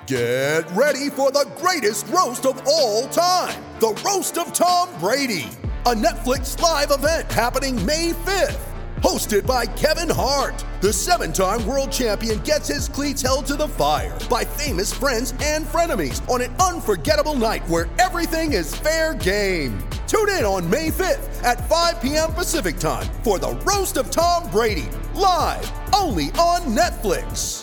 Get ready for the greatest roast of all time, the Roast of Tom Brady, a Netflix live event happening May 5th. Hosted by Kevin Hart, the 7-time world champion gets his cleats held to the fire by famous friends and frenemies on an unforgettable night where everything is fair game. Tune in on May 5th at 5 p.m. Pacific time for the Roast of Tom Brady, live only on Netflix.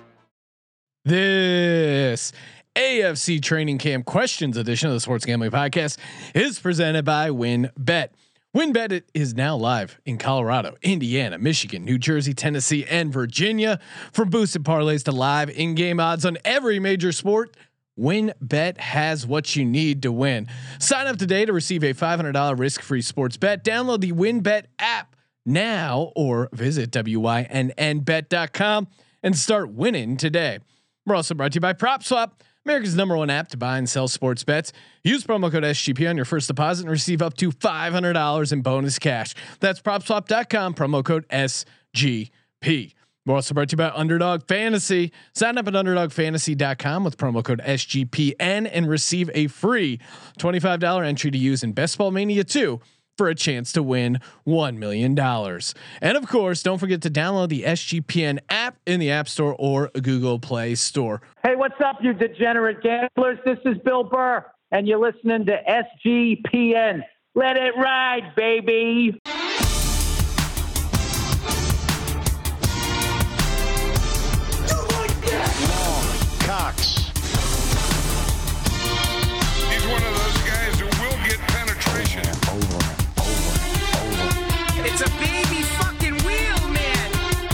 This AFC Training Camp Questions edition of the Sports Gambling Podcast is presented by WynnBET. WynnBET is now live in Colorado, Indiana, Michigan, New Jersey, Tennessee, and Virginia. From boosted parlays to live in-game odds on every major sport, WynnBET has what you need to win. Sign up today to receive a $500 risk-free sports bet. Download the WynnBET app now or visit wynnbet.com and start winning today. We're also brought to you by PropSwap, America's #1 app to buy and sell sports bets. Use promo code SGP on your first deposit and receive up to $500 in bonus cash. That's PropSwap.com, promo code SGP. We're also brought to you by Underdog Fantasy. Sign up at UnderdogFantasy.com with promo code SGPN and receive a free $25 entry to use in Best Ball Mania 2 for a chance to win $1 million. And of course, don't forget to download the SGPN app in the App Store or Google Play Store. Hey, what's up, you degenerate gamblers? This is Bill Burr, and you're listening to SGPN. Let it ride, baby. Cox. He's one of those guys who will get penetration. Over. It's a baby fucking wheel, man.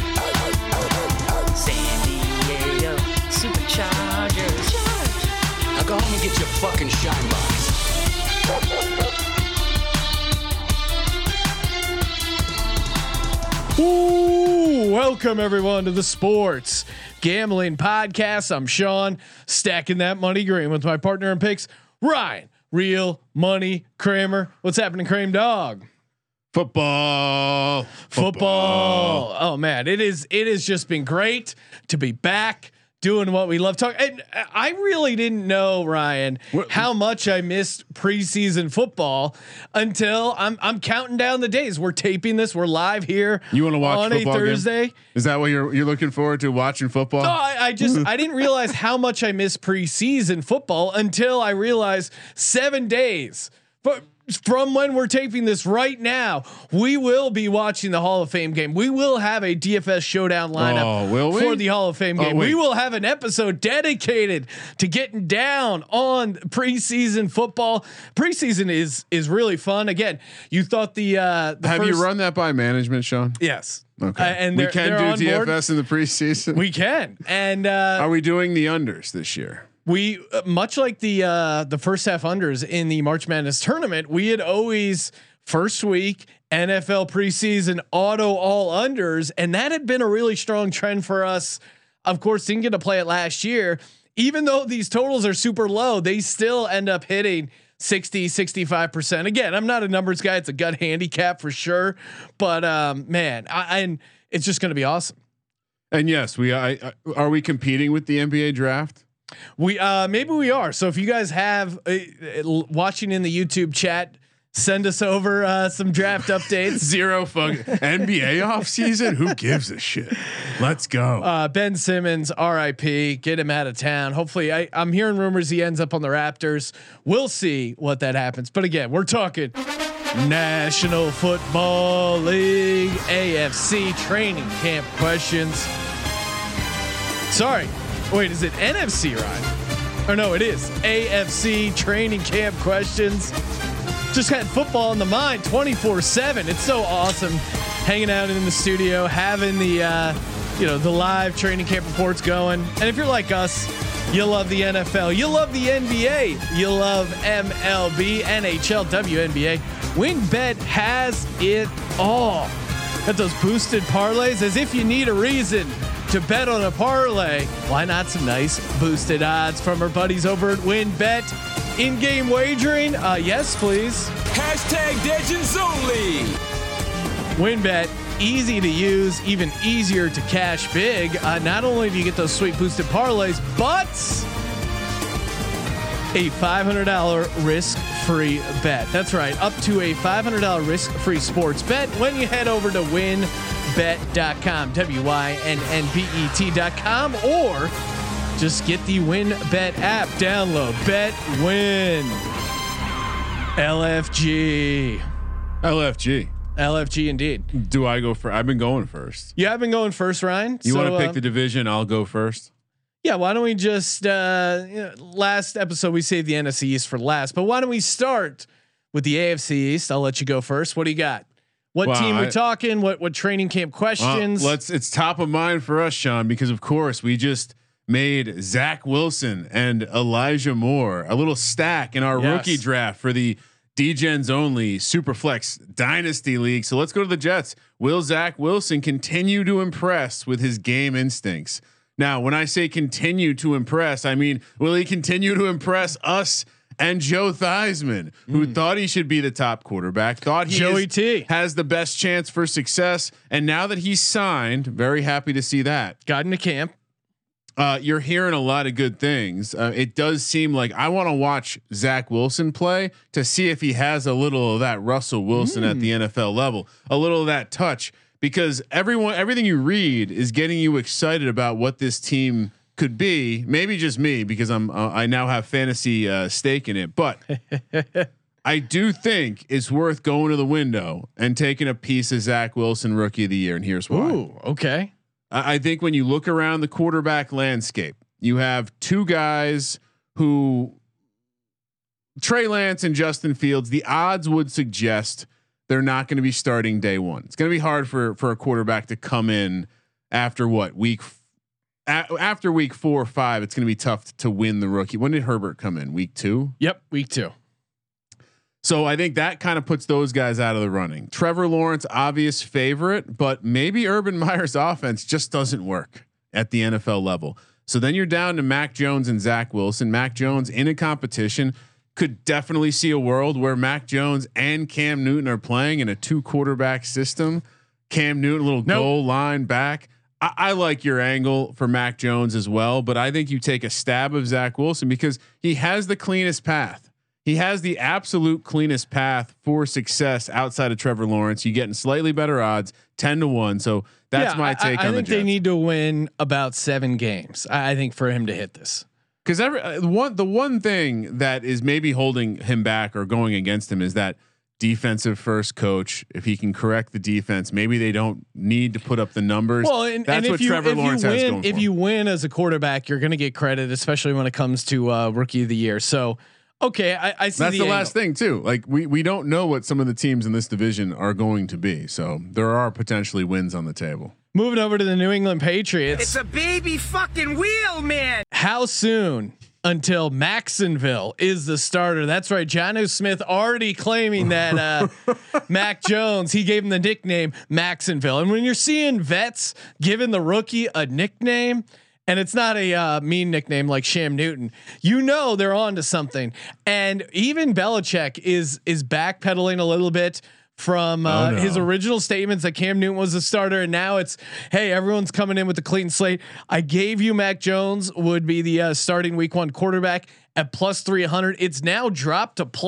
San Diego Superchargers. Now go home and get your fucking shine box. Ooh, welcome everyone to the Sports Gambling Podcast. I'm Sean, stacking that money green with my partner in picks, Ryan, Real Money Kramer. What's happening, Kramer Dog? Football. Oh man, it has just been great to be back doing what we love talking. And I really didn't know, Ryan, how much I missed preseason football until I'm counting down the days. We're taping this. We're live here. You want to watch on football a Thursday? Game? Is that what you're looking forward to, watching football? No, I didn't realize how much I missed preseason football until I realized 7 days. But from when we're taping this right now, we will be watching the Hall of Fame game. We will have a DFS showdown lineup for the Hall of Fame game. We will have an episode dedicated to getting down on preseason football. Preseason is really fun. Again, you thought the have you run that by management, Sean? Yes. Okay. And we can do DFS in the preseason. We can. And are we doing the unders this year? We much like the first half unders in the March Madness tournament, we had always first week NFL preseason auto all unders, and that had been a really strong trend for us. Of course, didn't get to play it last year. Even though these totals are super low, they still end up hitting 60-65%. Again, I'm not a numbers guy; it's a gut handicap for sure. But man, and it's just going to be awesome. And yes, are we competing with the NBA draft? We maybe we are. So if you guys have watching in the YouTube chat, send us over some draft updates. Zero fucking NBA off season. Who gives a shit? Let's go. Ben Simmons, RIP. Get him out of town. Hopefully, I'm hearing rumors he ends up on the Raptors. We'll see what that happens. But again, we're talking National Football League, AFC training camp questions. Sorry. Wait, is it NFC, Ryan? Or no, it is AFC training camp questions. Just had football in the mind 24/7. It's so awesome hanging out in the studio, having the the live training camp reports going. And if you're like us, you love the NFL, you love the NBA, you love MLB, NHL, WNBA. WynnBET has it all. Got those boosted parlays, as if you need a reason to bet on a parlay. Why not some nice boosted odds from our buddies over at WynnBET? In-game wagering? Yes, please. #Legends only. WynnBET, easy to use, even easier to cash big. Not only do you get those sweet boosted parlays, but a $500 risk-free bet. That's right, up to a $500 risk-free sports bet when you head over to winbet.com, WYNNBET.com, or just get the WinBet app. Download, bet, win. LFG. LFG indeed. Do I go first? I've been going first. Yeah, I've been going first, Ryan. You want to pick the division? I'll go first. Yeah, why don't we just last episode we saved the NFC East for last, but why don't we start with the AFC East? I'll let you go first. What do you got? What team we're talking? What training camp questions? It's top of mind for us, Sean, because of course we just made Zach Wilson and Elijah Moore a little stack in our rookie draft for the DGens only Superflex Dynasty League. So let's go to the Jets. Will Zach Wilson continue to impress with his game instincts? Now, when I say continue to impress, I mean, will he continue to impress us and Joe Theismann, who thought he should be the top quarterback, thought he has the best chance for success. And now that he's signed, very happy to see that. Got into camp. You're hearing a lot of good things. It does seem like I want to watch Zach Wilson play to see if he has a little of that Russell Wilson at the NFL level, a little of that touch. Because everything you read is getting you excited about what this team could be. Maybe just me, because I now have fantasy stake in it. But I do think it's worth going to the window and taking a piece of Zach Wilson Rookie of the Year. And here's why. Ooh, okay. I think when you look around the quarterback landscape, you have two guys who, Trey Lance and Justin Fields. The odds would suggest they're not going to be starting day one. It's going to be hard for a quarterback to come in after after week 4 or 5. It's going to be tough to win the rookie. When did Herbert come in? Week 2? Yep, week 2. So I think that kind of puts those guys out of the running. Trevor Lawrence, obvious favorite, but maybe Urban Meyer's offense just doesn't work at the NFL level. So then you're down to Mac Jones and Zach Wilson. Mac Jones in a competition. Could definitely see a world where Mac Jones and Cam Newton are playing in a 2 quarterback system. Cam Newton, a little goal line back. I like your angle for Mac Jones as well, but I think you take a stab of Zach Wilson because he has the cleanest path. He has the absolute cleanest path for success outside of Trevor Lawrence. You getting slightly better odds, 10-1. So that's my take on the Jets. I think they need to win about 7 games. I think for him to hit this. Because the one thing that is maybe holding him back or going against him is that defensive first coach. If he can correct the defense, maybe they don't need to put up the numbers. Well, that's what Trevor Lawrence has going for him. If you win as a quarterback, you're going to get credit, especially when it comes to Rookie of the Year. So, okay, I see. That's the last thing too. Like we don't know what some of the teams in this division are going to be. So there are potentially wins on the table. Moving over to the New England Patriots. It's a baby fucking wheel, man. How soon until Maxonville is the starter? That's right. Jonnu Smith already claiming that Mac Jones, he gave him the nickname Maxonville. And when you're seeing vets giving the rookie a nickname, and it's not a mean nickname like Sham Newton, you know they're on to something. And even Belichick is backpedaling a little bit from his original statements that Cam Newton was a starter, and now it's, hey, everyone's coming in with a clean slate. I gave you Mac Jones would be the starting week 1 quarterback at +300. It's now dropped to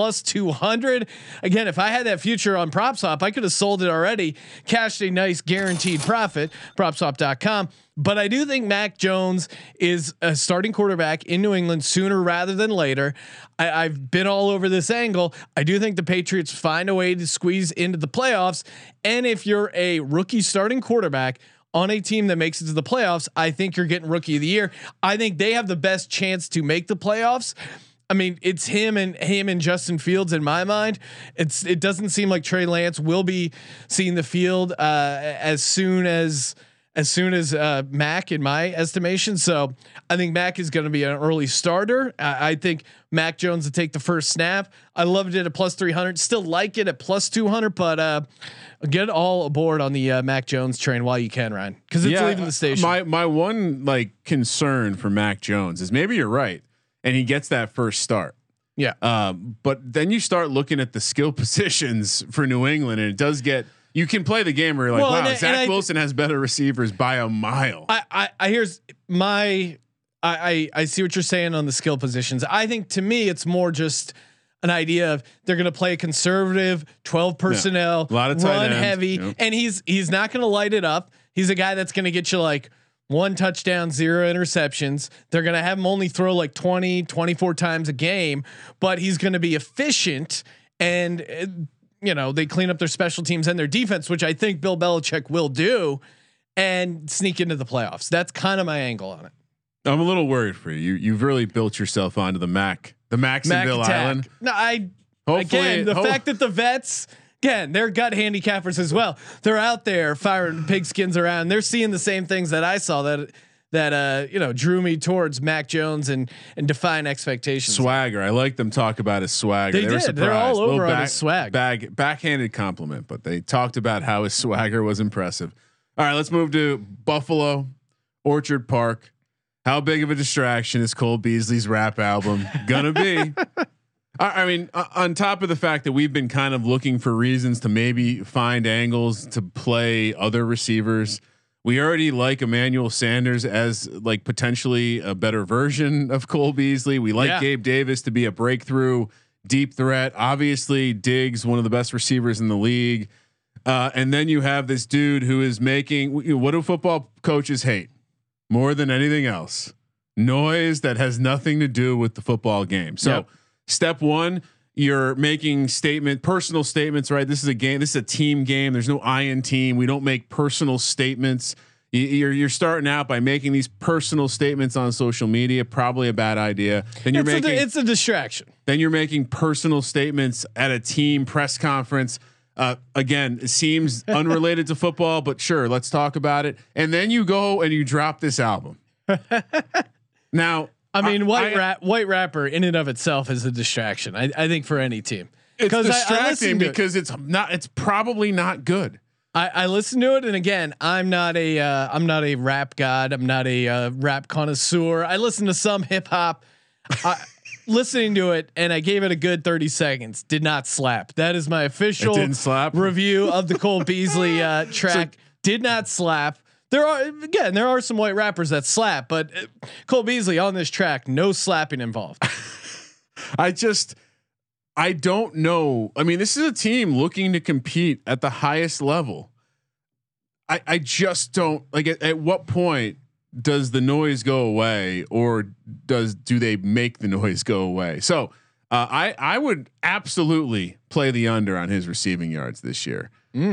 +200. Again, if I had that future on PropSwap, I could have sold it already, cashed a nice guaranteed profit. PropSwap.com. But I do think Mac Jones is a starting quarterback in New England sooner rather than later. I've been all over this angle. I do think the Patriots find a way to squeeze into the playoffs. And if you're a rookie starting quarterback on a team that makes it to the playoffs, I think you're getting Rookie of the Year. I think they have the best chance to make the playoffs. I mean, it's him and Justin Fields in my mind. It doesn't seem like Trey Lance will be seeing the field as soon as Mac, in my estimation. So I think Mac is going to be an early starter. I think Mac Jones to take the first snap. I loved it at +300. Still like it at +200, but get all aboard on the Mac Jones train while you can, Ryan, because it's leaving the station. My one concern for Mac Jones is maybe you're right, and he gets that first start. Yeah. But then you start looking at the skill positions for New England, and it does get. You can play the game where you're like, wow, Zach Wilson has better receivers by a mile. Here's my I see what you're saying on the skill positions. I think to me, it's more just an idea of they're going to play conservative 12 personnel, a lot of run tight ends, heavy, and he's not going to light it up. He's a guy that's going to get you like 1 touchdown, 0 interceptions. They're going to have him only throw like 20, 24 times a game, but he's going to be efficient. And they clean up their special teams and their defense, which I think Bill Belichick will do, and sneak into the playoffs. That's kind of my angle on it. I'm a little worried for you. You've really built yourself onto the Maxonville attack. Island. No, Hopefully, the fact that the vets, again, they're gut handicappers as well. They're out there firing pigskins around. They're seeing the same things that I saw that drew me towards Mac Jones and defying expectations. Swagger. I like them talk about his swagger. They were did. surprised. They're all over on his swag. Backhanded compliment, but they talked about how his swagger was impressive. All right, let's move to Buffalo, Orchard Park. How big of a distraction is Cole Beasley's rap album gonna be? I mean, on top of the fact that we've been kind of looking for reasons to maybe find angles to play other receivers, we already like Emmanuel Sanders as like potentially a better version of Cole Beasley. We like Gabe Davis to be a breakthrough deep threat. Obviously, Diggs, one of the best receivers in the league. And then you have this dude who is making, what do football coaches hate more than anything else? Noise that has nothing to do with the football game. So step one, you're making personal statements, right? This is a game. This is a team game. There's no I in team. We don't make personal statements. You're starting out by making these personal statements on social media. Probably a bad idea. Then it's a distraction. Then you're making personal statements at a team press conference. Again, it seems unrelated to football, but sure, let's talk about it. And then you go and you drop this album. Now, I mean, white rapper in and of itself is a distraction. I think for any team, it's distracting because it's probably not good. I listen to it, and again, I'm not a rap god. I'm not a rap connoisseur. I listen to some hip hop. Listening to it, and I gave it a good 30 seconds. Did not slap. That is my official review of the Cole Beasley track. So, did not slap. There are some white rappers that slap, but Cole Beasley on this track, no slapping involved. I don't know. I mean, this is a team looking to compete at the highest level. I just don't like at what point does the noise go away, or do they make the noise go away? So I would absolutely play the under on his receiving yards this year.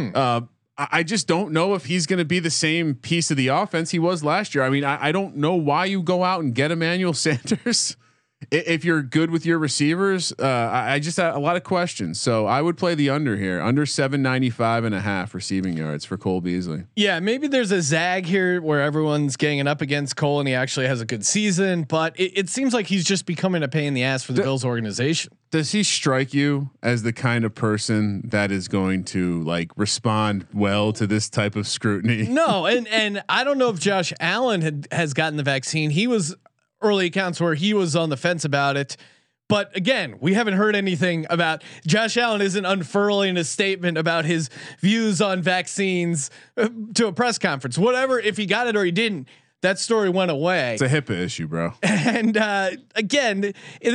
I just don't know if he's going to be the same piece of the offense he was last year. I mean, I don't know why you go out and get Emmanuel Sanders if you're good with your receivers. I just have a lot of questions. So I would play the under here, under 795.5 receiving yards for Cole Beasley. Yeah, maybe there's a zag here where everyone's ganging up against Cole and he actually has a good season, but it seems like he's just becoming a pain in the ass for the Bills organization. Does he strike you as the kind of person that is going to like respond well to this type of scrutiny? No, and I don't know if Josh Allen has gotten the vaccine. He was early accounts where he was on the fence about it. But again, we haven't heard anything about Josh Allen isn't unfurling a statement about his views on vaccines to a press conference, whatever, if he got it or he didn't. That story went away. It's a HIPAA issue, bro. And again,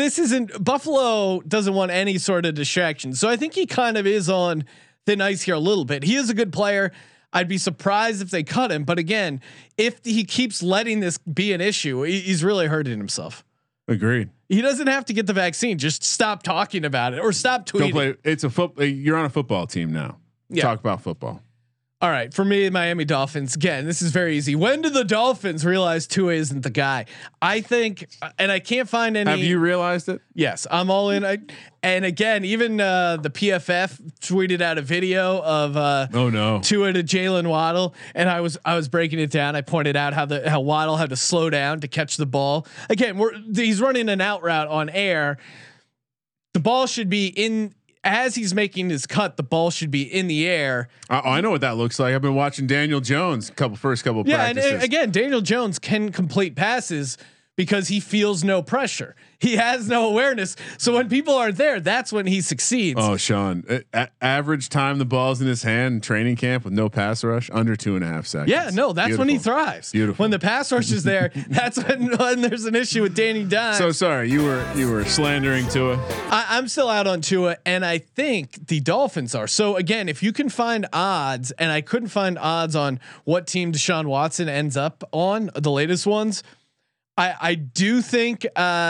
Buffalo doesn't want any sort of distraction. So I think he kind of is on thin ice here a little bit. He is a good player. I'd be surprised if they cut him. But again, if he keeps letting this be an issue, he's really hurting himself. Agreed. He doesn't have to get the vaccine. Just stop talking about it or stop tweeting. Don't play. You're on a football team now. Yeah. Talk about football. All right, for me, Miami Dolphins. Again, this is very easy. When did the Dolphins realize Tua isn't the guy? I think, and I can't find any. Have you realized it? Yes, I'm all in. And again, even the PFF tweeted out a video of Tua to Jalen Waddle, and I was breaking it down. I pointed out how Waddle had to slow down to catch the ball. Again, he's running an out route on air. The ball should be in. As he's making his cut, the ball should be in the air. I know what that looks like. I've been watching Daniel Jones first couple practices. And again, Daniel Jones can complete passes because he feels no pressure. He has no awareness. So when people aren't there, that's when he succeeds. Oh, Sean, average time the ball's in his hand in training camp with no pass rush under 2.5 seconds. Yeah, no, that's when he thrives. Beautiful. When the pass rush is there, that's when there's an issue with Danny Dimes. So sorry, you were slandering Tua. I'm still out on Tua, and I think the Dolphins are. So again, if you can find odds, and I couldn't find odds on what team Deshaun Watson ends up on, the latest ones, I do think.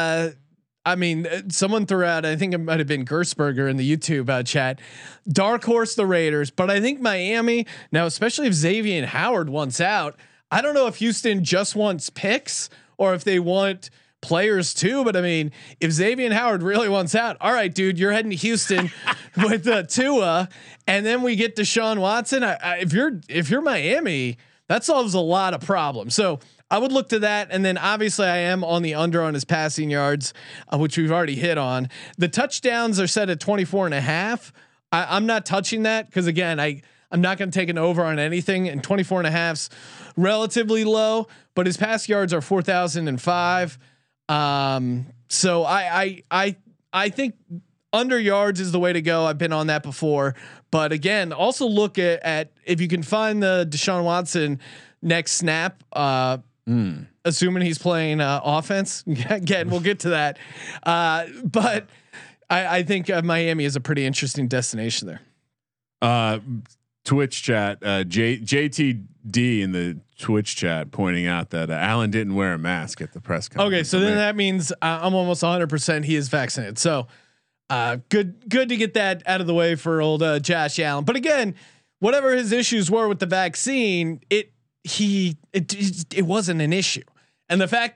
I mean, someone threw out, I think it might have been Gersberger in the YouTube chat, dark horse the Raiders, but I think Miami now, especially if Xavier Howard wants out, I don't know if Houston just wants picks or if they want players too. But I mean, if Xavier Howard really wants out, all right, dude, you're heading to Houston with Tua, and then we get Deshaun Watson. If you're Miami, that solves a lot of problems. So I would look to that. And then obviously I am on the under on his passing yards, which we've already hit on. The touchdowns are set at 24.5. I'm not touching that because again, I'm not going to take an over on anything, and 24.5's relatively low, but his pass yards are 4,005. So I think under yards is the way to go. I've been on that before, but again, also look at if you can find the Deshaun Watson next snap, assuming he's playing offense. Again, we'll get to that. But I think Miami is a pretty interesting destination there. Twitch chat, JTD in the Twitch chat pointing out that Allen didn't wear a mask at the press conference. Okay, so then that means I'm almost 100% he is vaccinated. So good to get that out of the way for old Josh Allen. But again, whatever his issues were with the vaccine, it wasn't an issue. And the fact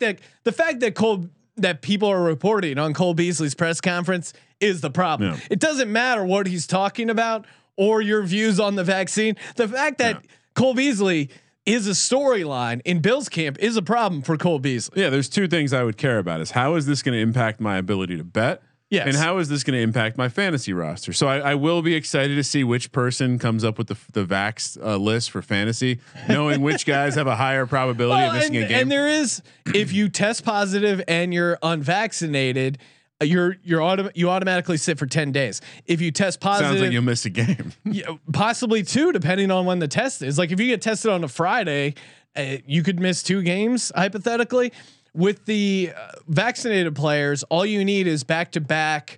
that people are reporting on Cole Beasley's press conference is the problem. Yeah. It doesn't matter what he's talking about or your views on the vaccine. The fact that Cole Beasley is a storyline in Bill's camp is a problem for Cole Beasley. Yeah, there's two things I would care about: is how is this going to impact my ability to bet? Yes. And how is this going to impact my fantasy roster? So I will be excited to see which person comes up with the vax list for fantasy, knowing which guys have a higher probability of missing a game. And there is, if you test positive and you're unvaccinated, you automatically sit for 10 days. If you test positive, sounds like you'll miss a game. Possibly 2, depending on when the test is. Like if you get tested on a Friday, you could miss 2 games hypothetically. With the vaccinated players, all you need is back-to-back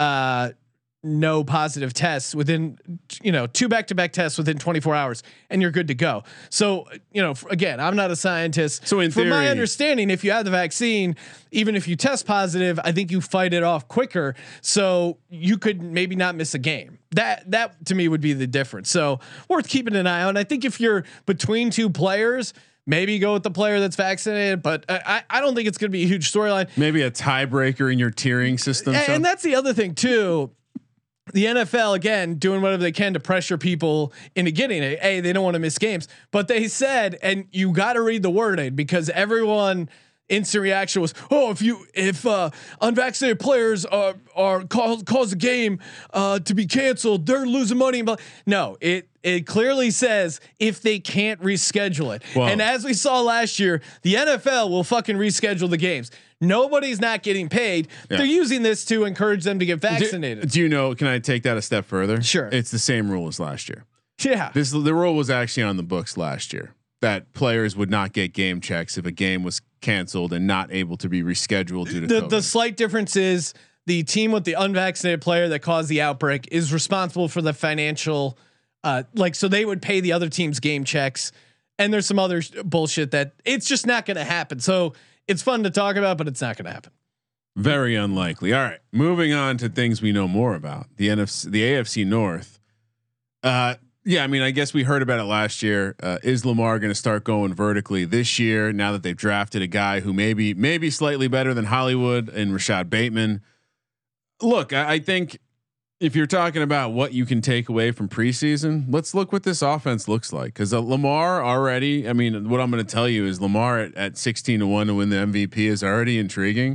no positive tests within 2 back-to-back tests within 24 hours, and you're good to go. So again, I'm not a scientist. So in theory, from my understanding, if you have the vaccine, even if you test positive, I think you fight it off quicker. So you could maybe not miss a game. That to me would be the difference. So worth keeping an eye on. I think if you're between 2 players, maybe go with the player that's vaccinated, but I don't think it's going to be a huge storyline. Maybe a tiebreaker in your tiering system. And that's the other thing too. The NFL again doing whatever they can to pressure people into getting it. They don't want to miss games, but they said, and you got to read the wording because everyone instant reaction was, if unvaccinated players are cause a game to be canceled, they're losing money. But no, it clearly says if they can't reschedule it. Whoa. And as we saw last year, the NFL will fucking reschedule the games. Nobody's not getting paid. Yeah. They're using this to encourage them to get vaccinated. Do you know? Can I take that a step further? Sure. It's the same rule as last year. Yeah. The rule was actually on the books last year that players would not get game checks if a game was canceled and not able to be rescheduled due to COVID. The slight difference is the team with the unvaccinated player that caused the outbreak is responsible for the financial, so they would pay the other team's game checks. And there's some other bullshit that it's just not going to happen. So it's fun to talk about, but it's not going to happen. Very unlikely. All right, moving on to things we know more about. The AFC North. Yeah, I mean, I guess we heard about it last year. Is Lamar going to start going vertically this year? Now that they've drafted a guy who maybe slightly better than Hollywood and Rashad Bateman. Look, I think if you're talking about what you can take away from preseason, let's look what this offense looks like. Because Lamar already, I mean, what I'm going to tell you is Lamar at 16-1 to win the MVP is already intriguing.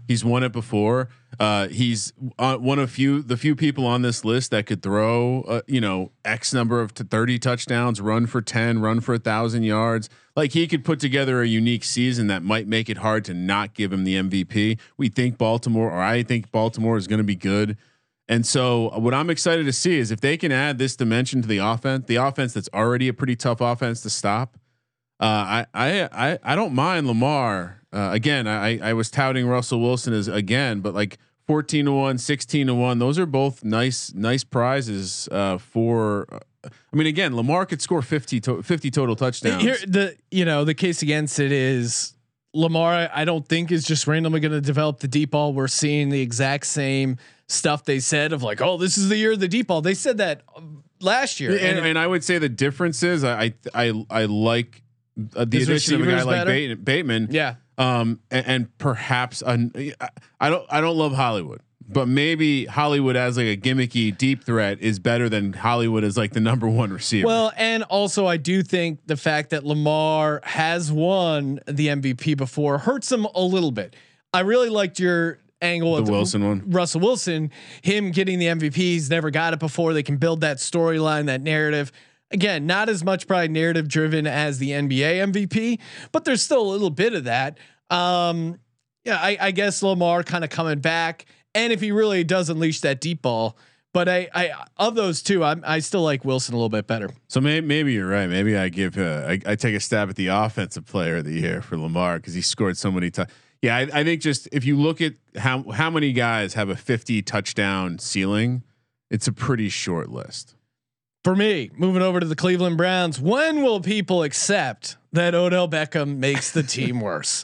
He's won it before. He's one of the few people on this list that could throw, X number of 30 touchdowns, run for 10, run for 1,000 yards. Like he could put together a unique season that might make it hard to not give him the MVP. I think Baltimore is going to be good. And so what I'm excited to see is if they can add this dimension to the offense that's already a pretty tough offense to stop. I don't mind Lamar. Again, I was touting Russell Wilson as but like 14-1, 16-1, those are both nice prizes for. I mean, again, Lamar could score 50 total touchdowns. Here, the case against it is Lamar. I don't think is just randomly going to develop the deep ball. We're seeing the exact same stuff they said of like, oh, this is the year of the deep ball. They said that last year, and I would say the difference is I like the addition of a guy like Bateman. Yeah. And perhaps I don't love Hollywood, but maybe Hollywood as like a gimmicky deep threat is better than Hollywood as like the number one receiver. Well, and also I do think the fact that Lamar has won the MVP before hurts him a little bit. I really liked your angle the Wilson one, Russell Wilson, him getting the MVP. He's never got it before. They can build that storyline, that narrative. Again, not as much probably narrative driven as the NBA MVP, but there's still a little bit of that. I guess Lamar kind of coming back, and if he really does unleash that deep ball, but I of those two, I still like Wilson a little bit better. So maybe you're right. Maybe I give I take a stab at the offensive player of the year for Lamar because he scored so many times. Yeah, I think just if you look at how many guys have a 50 touchdown ceiling, it's a pretty short list. For me, moving over to the Cleveland Browns, when will people accept that Odell Beckham makes the team worse?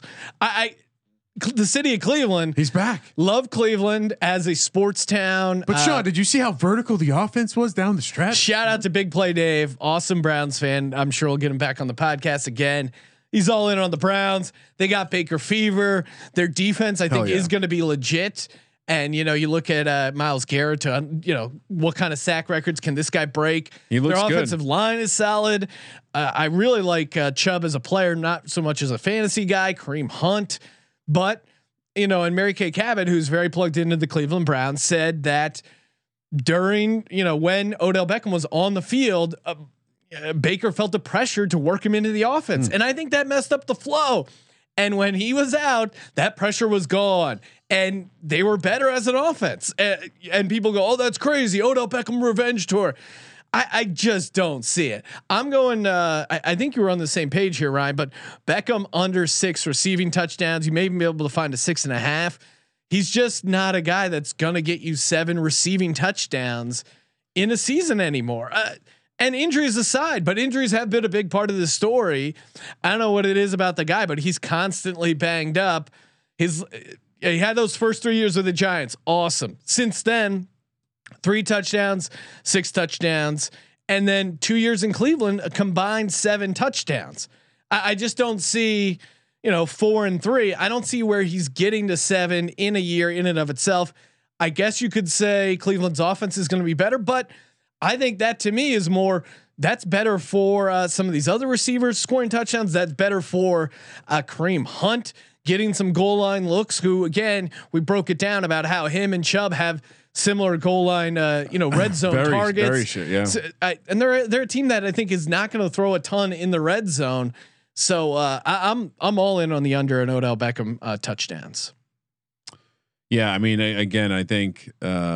The city of Cleveland, he's back. Love Cleveland as a sports town. But Sean, did you see how vertical the offense was down the stretch? Shout out to Big Play Dave, awesome Browns fan. I'm sure we'll get him back on the podcast again. He's all in on the Browns. They got Baker fever. Their defense, I think, is going to be legit. And you look at Myles Garrett. What kind of sack records can this guy break? He looks Their good. offensive line is solid. I really like Chubb as a player, not so much as a fantasy guy. Kareem Hunt, but and Mary Kay Cabot, who's very plugged into the Cleveland Browns, said that during when Odell Beckham was on the field, Baker felt the pressure to work him into the offense, and I think that messed up the flow. And when he was out, that pressure was gone, and they were better as an offense. And people go, "Oh, that's crazy! Odell Beckham revenge tour." I just don't see it. I'm going. I think you were on the same page here, Ryan. But Beckham under 6 receiving touchdowns. You may even be able to find a 6.5. He's just not a guy that's gonna get you 7 receiving touchdowns in a season anymore. And injuries aside, but injuries have been a big part of the story. I don't know what it is about the guy, but he's constantly banged up. He had those first 3 years with the Giants. Awesome. Since then, 3 touchdowns, 6 touchdowns, and then 2 years in Cleveland, a combined 7 touchdowns. I just don't see, 4 and 3. I don't see where he's getting to 7 in a year in and of itself. I guess you could say Cleveland's offense is going to be better, but I think that to me is more. That's better for some of these other receivers scoring touchdowns. That's better for Kareem Hunt getting some goal line looks. Who again, we broke it down about how him and Chubb have similar goal line, red zone targets. Very shit, yeah. So, and they're a team that I think is not going to throw a ton in the red zone. So I'm all in on the under and Odell Beckham touchdowns. Yeah, I mean, again, I think.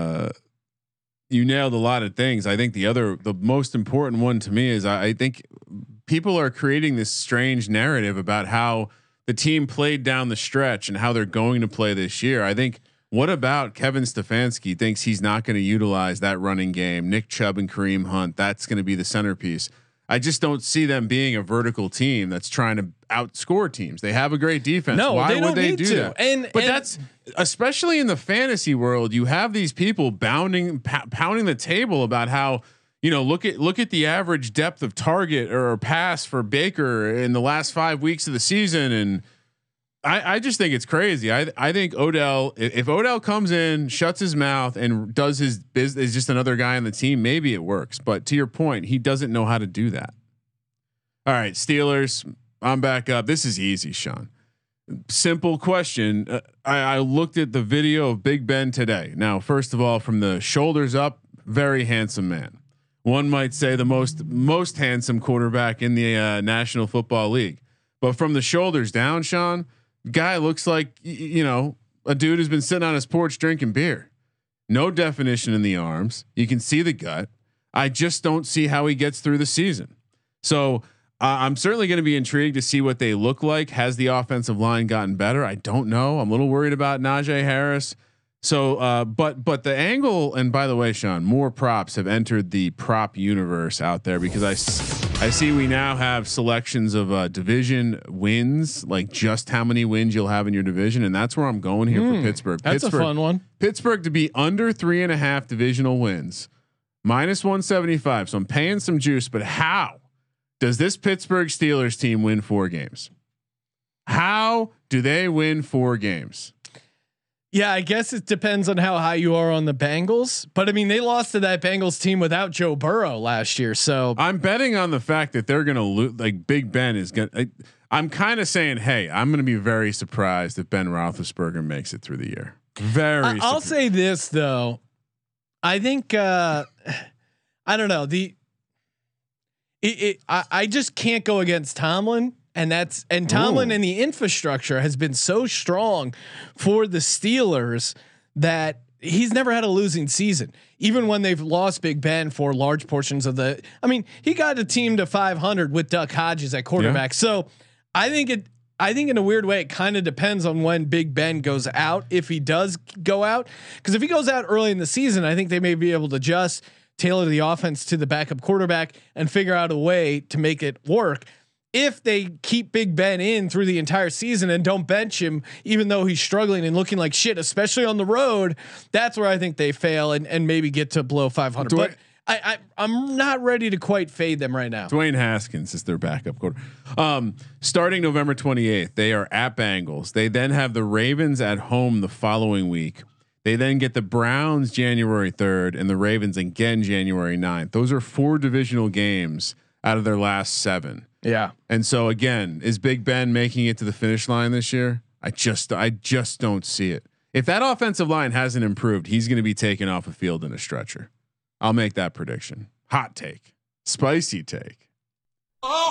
You nailed a lot of things. I think the most important one to me is I think people are creating this strange narrative about how the team played down the stretch and how they're going to play this year. I think what about Kevin Stefanski thinks he's not going to utilize that running game, Nick Chubb and Kareem Hunt. That's going to be the centerpiece. I just don't see them being a vertical team that's trying to outscore teams. They have a great defense. No, why would they do that? But that's especially in the fantasy world. You have these people pounding the table about how look at the average depth of target or pass for Baker in the last 5 weeks of the season, and I just think it's crazy. I think Odell, if Odell comes in, shuts his mouth, and does his business, is just another guy on the team, maybe it works. But to your point, he doesn't know how to do that. All right, Steelers. I'm back up. This is easy, Sean. simple question. I looked at the video of Big Ben today. Now, first of all, from the shoulders up, very handsome man. One might say the most handsome quarterback in the National Football League. But from the shoulders down, Sean, guy looks like, a dude who's been sitting on his porch drinking beer. No definition in the arms. You can see the gut. I just don't see how he gets through the season. So I'm certainly going to be intrigued to see what they look like. Has the offensive line gotten better? I don't know. I'm a little worried about Najee Harris. So, but the angle, and by the way, Sean, more props have entered the prop universe out there because I see we now have selections of division wins, like just how many wins you'll have in your division. And that's where I'm going here for Pittsburgh. That's a fun one. Pittsburgh to be under 3.5 divisional wins, -175. So I'm paying some juice, but how does this Pittsburgh Steelers team win 4 games? How do they win 4 games? Yeah, I guess it depends on how high you are on the Bengals, but I mean, they lost to that Bengals team without Joe Burrow last year. So I'm betting on the fact that they're going to lose. Like Big Ben is going to, I'm kind of saying, hey, I'm going to be very surprised if Ben Roethlisberger makes it through the year. I'll say this though. I think, I don't know. I just can't go against Tomlin. And Tomlin and the infrastructure has been so strong for the Steelers that he's never had a losing season, even when they've lost Big Ben for large portions of the. I mean, he got a team to 500 with Duck Hodges at quarterback. Yeah. So I think in a weird way, it kind of depends on when Big Ben goes out. If he does go out, because if he goes out early in the season, I think they may be able to just tailor the offense to the backup quarterback and figure out a way to make it work. If they keep Big Ben in through the entire season and don't bench him, even though he's struggling and looking like shit, especially on the road, that's where I think they fail and maybe get to below 500. But I'm not ready to quite fade them right now. Dwayne Haskins is their backup quarter. Starting November 28th, they are at Bengals. They then have the Ravens at home the following week. They then get the Browns January 3rd and the Ravens again January 9th. Those are 4 divisional games out of their last 7. Yeah. And so again, is Big Ben making it to the finish line this year? I just don't see it. If that offensive line hasn't improved, he's going to be taken off a field in a stretcher. I'll make that prediction. Hot take, spicy take. Oh,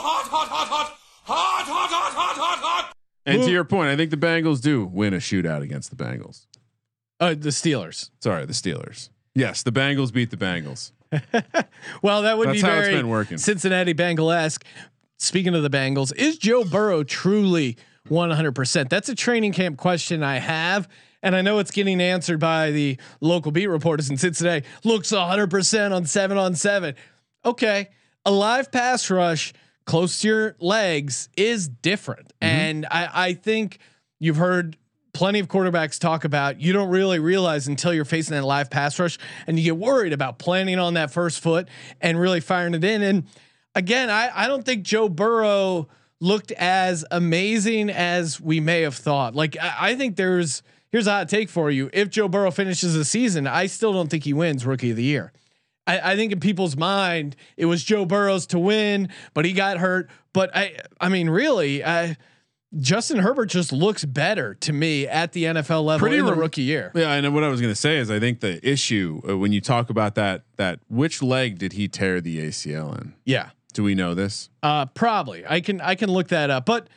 hot. And to your point, I think the Bengals do win a shootout against the Bengals. The Steelers. Sorry, the Steelers. Yes, the Bengals beat the Bengals. Well, that would That's be how very it's been working. Cincinnati Bengal-esque. Speaking of the Bengals, is Joe Burrow truly 100%? That's a training camp question I have. And I know it's getting answered by the local beat reporters in Cincinnati. Looks 100% on 7-on-7. Okay. A live pass rush close to your legs is different. Mm-hmm. And I think you've heard plenty of quarterbacks talk about, you don't really realize until you're facing that live pass rush and you get worried about planning on that first foot and really firing it in. And again, I don't think Joe Burrow looked as amazing as we may have thought. Like I think here's a hot take for you. If Joe Burrow finishes the season, I still don't think he wins Rookie of the Year. I think in people's mind, it was Joe Burrow's to win, but he got hurt. But I mean, really, Justin Herbert just looks better to me at the NFL level in the rookie year. Yeah, and what I was going to say is, I think the issue when you talk about that which leg did he tear the ACL in? Yeah, do we know this? Probably. I can look that up, but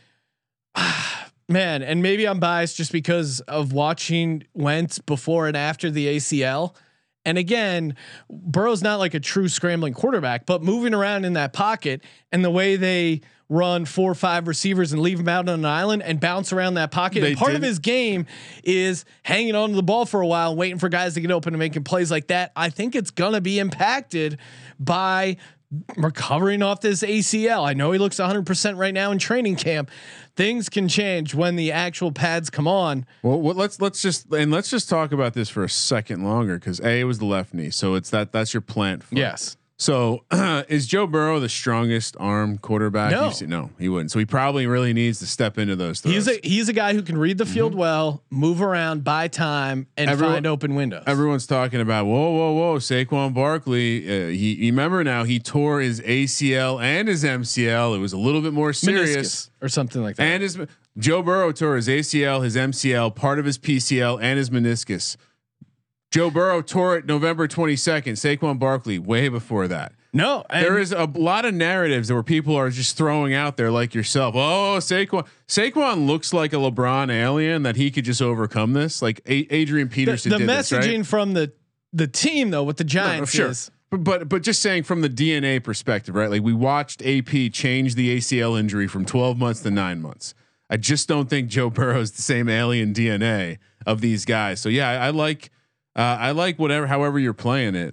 man, and maybe I'm biased just because of watching Wentz before and after the ACL. And again, Burrow's not like a true scrambling quarterback, but moving around in that pocket and the way they run 4 or 5 receivers and leave him out on an island and bounce around that pocket. And part of his game is hanging on to the ball for a while, waiting for guys to get open and making plays like that. I think it's going to be impacted by recovering off this ACL. I know he looks 100% right now in training camp. Things can change when the actual pads come on. Well, let's just talk about this for a second longer, because it was the left knee, so it's that's your plant foot. Yes. So is Joe Burrow the strongest arm quarterback? No, he wouldn't. So he probably really needs to step into those throws. He's a guy who can read the field well, move around, buy time, and find open windows. Everyone's talking about whoa, Saquon Barkley. He remember now he tore his ACL and his MCL. It was a little bit more serious or something like that. And Joe Burrow tore his ACL, his MCL, part of his PCL, and his meniscus. Joe Burrow tore it November 22nd. Saquon Barkley way before that. No, there is a lot of narratives where people are just throwing out there like yourself. Oh, Saquon looks like a LeBron alien that he could just overcome this. Like Adrian Peterson. The did messaging this, right? from the team though with the Giants is. But just saying from the DNA perspective, right? Like we watched AP change the ACL injury from 12 months to 9 months. I just don't think Joe Burrow is the same alien DNA of these guys. So yeah, I like however you're playing it.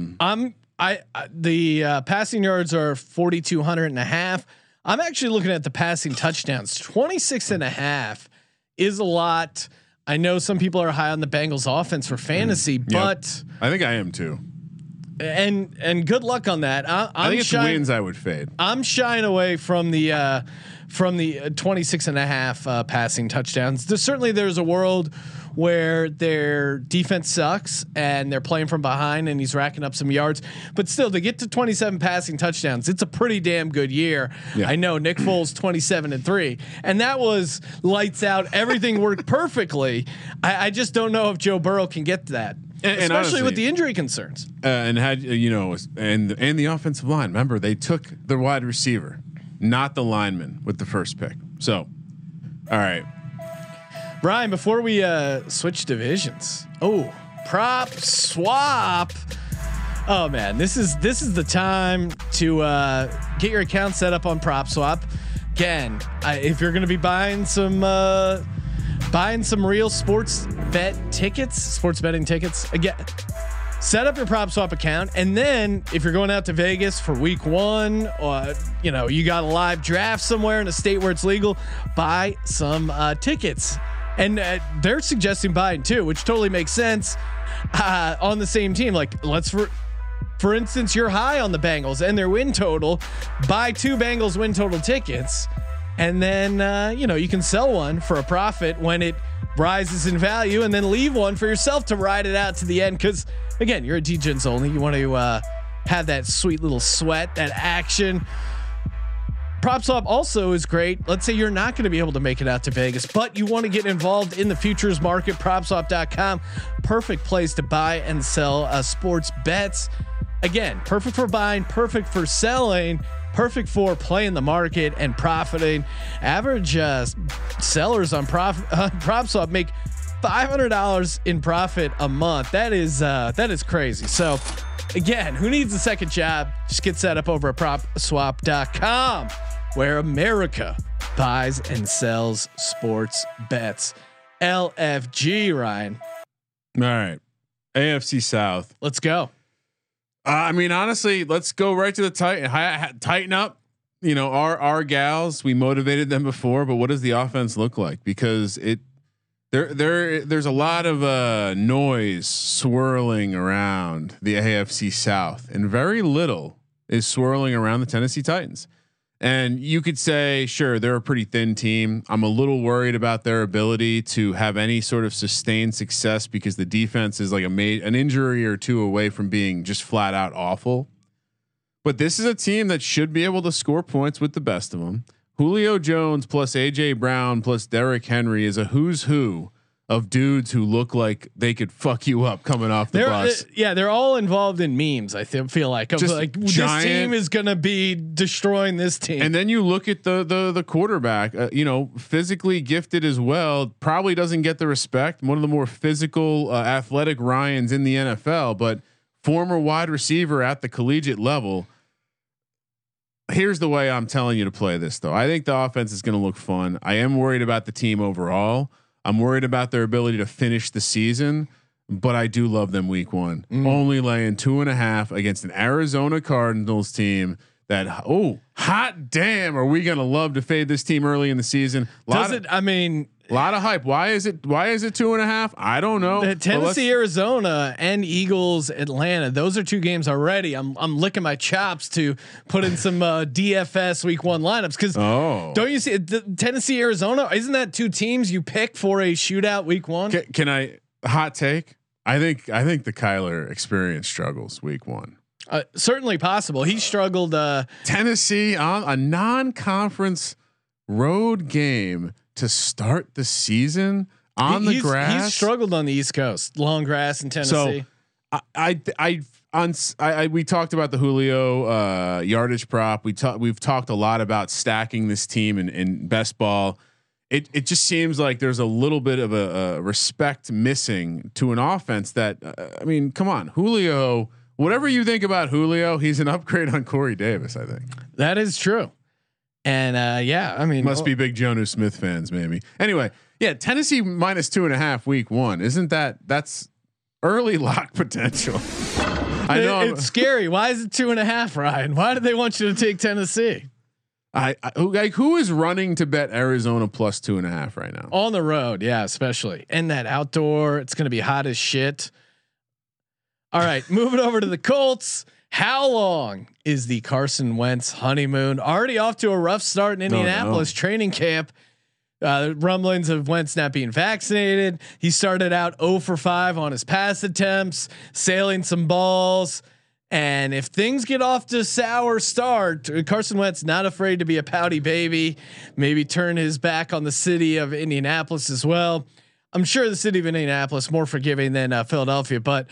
The passing yards are 4,200 and a half. I'm actually looking at the passing touchdowns. 26 and a half is a lot. I know some people are high on the Bengals offense for fantasy, but I think I am too. And good luck on that. I think it's wins I would fade. I'm shying away from the 26 and a half passing touchdowns. There's a world where their defense sucks and they're playing from behind and he's racking up some yards, but still to get to 27 passing touchdowns, it's a pretty damn good year. Yeah. I know Nick Foles 27-3 and that was lights out. Everything worked perfectly. I just don't know if Joe Burrow can get to that. Especially honestly, with the injury concerns, and had and the offensive line. Remember, they took the wide receiver, not the lineman, with the first pick. So, all right, Brian. Before we switch divisions, prop swap. Oh man, this is the time to get your account set up on prop swap. Again, if you're going to be buying some real sports betting tickets, again, set up your prop swap account. And then if you're going out to Vegas for week 1 or, you got a live draft somewhere in a state where it's legal, buy some tickets. And they're suggesting buying 2, which totally makes sense on the same team. Like for instance, you're high on the Bengals and their win total, buy 2 Bengals win total tickets. And then, you can sell one for a profit when it rises in value and then leave one for yourself to ride it out to the end. Cause again, you're a DGens only. You want to have that sweet little sweat, that action. PropSwap also is great. Let's say you're not going to be able to make it out to Vegas, but you want to get involved in the futures market. PropSwap.com, perfect place to buy and sell sports bets. Again, perfect for buying, perfect for selling, perfect for playing the market and profiting. Average sellers on PropSwap make $500 in profit a month. That is crazy. So again, who needs a second job? Just get set up over at PropSwap.com, where America buys and sells sports bets. LFG, Ryan. All right, AFC South. Let's go. I mean, honestly, let's go right to the tighten up. Our gals, we motivated them before, but what does the offense look like? Because there's a lot of noise swirling around the AFC South, and very little is swirling around the Tennessee Titans. And you could say, sure, they're a pretty thin team. I'm a little worried about their ability to have any sort of sustained success because the defense is like an injury or 2 away from being just flat out awful. But this is a team that should be able to score points with the best of them. Julio Jones plus AJ Brown plus Derrick Henry is a who's who of dudes who look like they could fuck you up coming off the bus. They're all involved in memes. I feel like this team is going to be destroying this team. And then you look at the quarterback, physically gifted as well, probably doesn't get the respect. One of the more physical, athletic Ryans in the NFL, but former wide receiver at the collegiate level. Here's the way I'm telling you to play this though. I think the offense is going to look fun. I am worried about the team overall. I'm worried about their ability to finish the season, but I do love them week 1. Only laying 2.5 against an Arizona Cardinals team that, hot damn, are we going to love to fade this team early in the season? A lot of hype. Why is it 2.5? I don't know. Tennessee, Arizona, and Eagles, Atlanta. Those are 2 games already. I'm licking my chops to put in some DFS week 1 lineups because don't you see Tennessee, Arizona? Isn't that 2 teams you pick for a shootout week 1? Can I hot take? I think the Kyler experience struggles week 1. Certainly possible. He struggled. Tennessee on a non-conference road game to start the season on the grass. He's struggled on the East Coast, long grass in Tennessee. So we talked about the Julio yardage prop. We've talked a lot about stacking this team in best ball. It just seems like there's a little bit of a respect missing to an offense that I mean, come on, Julio. Whatever you think about Julio, he's an upgrade on Corey Davis. I think that is true. And yeah, I mean, must be big Jonnu Smith fans, maybe. Anyway, yeah, Tennessee -2.5 week 1. Isn't that's early lock potential? I know it's scary. Why is it 2.5, Ryan? Why do they want you to take Tennessee? Who is running to bet Arizona +2.5 right now on the road? Yeah, especially and that outdoor. It's going to be hot as shit. All right, moving over to the Colts. How long is the Carson Wentz honeymoon? Already off to a rough start in Indianapolis training camp. Rumblings of Wentz not being vaccinated. He started out 0 for 5 on his pass attempts, sailing some balls. And if things get off to a sour start, Carson Wentz not afraid to be a pouty baby, maybe turn his back on the city of Indianapolis as well. I'm sure the city of Indianapolis more forgiving than Philadelphia, but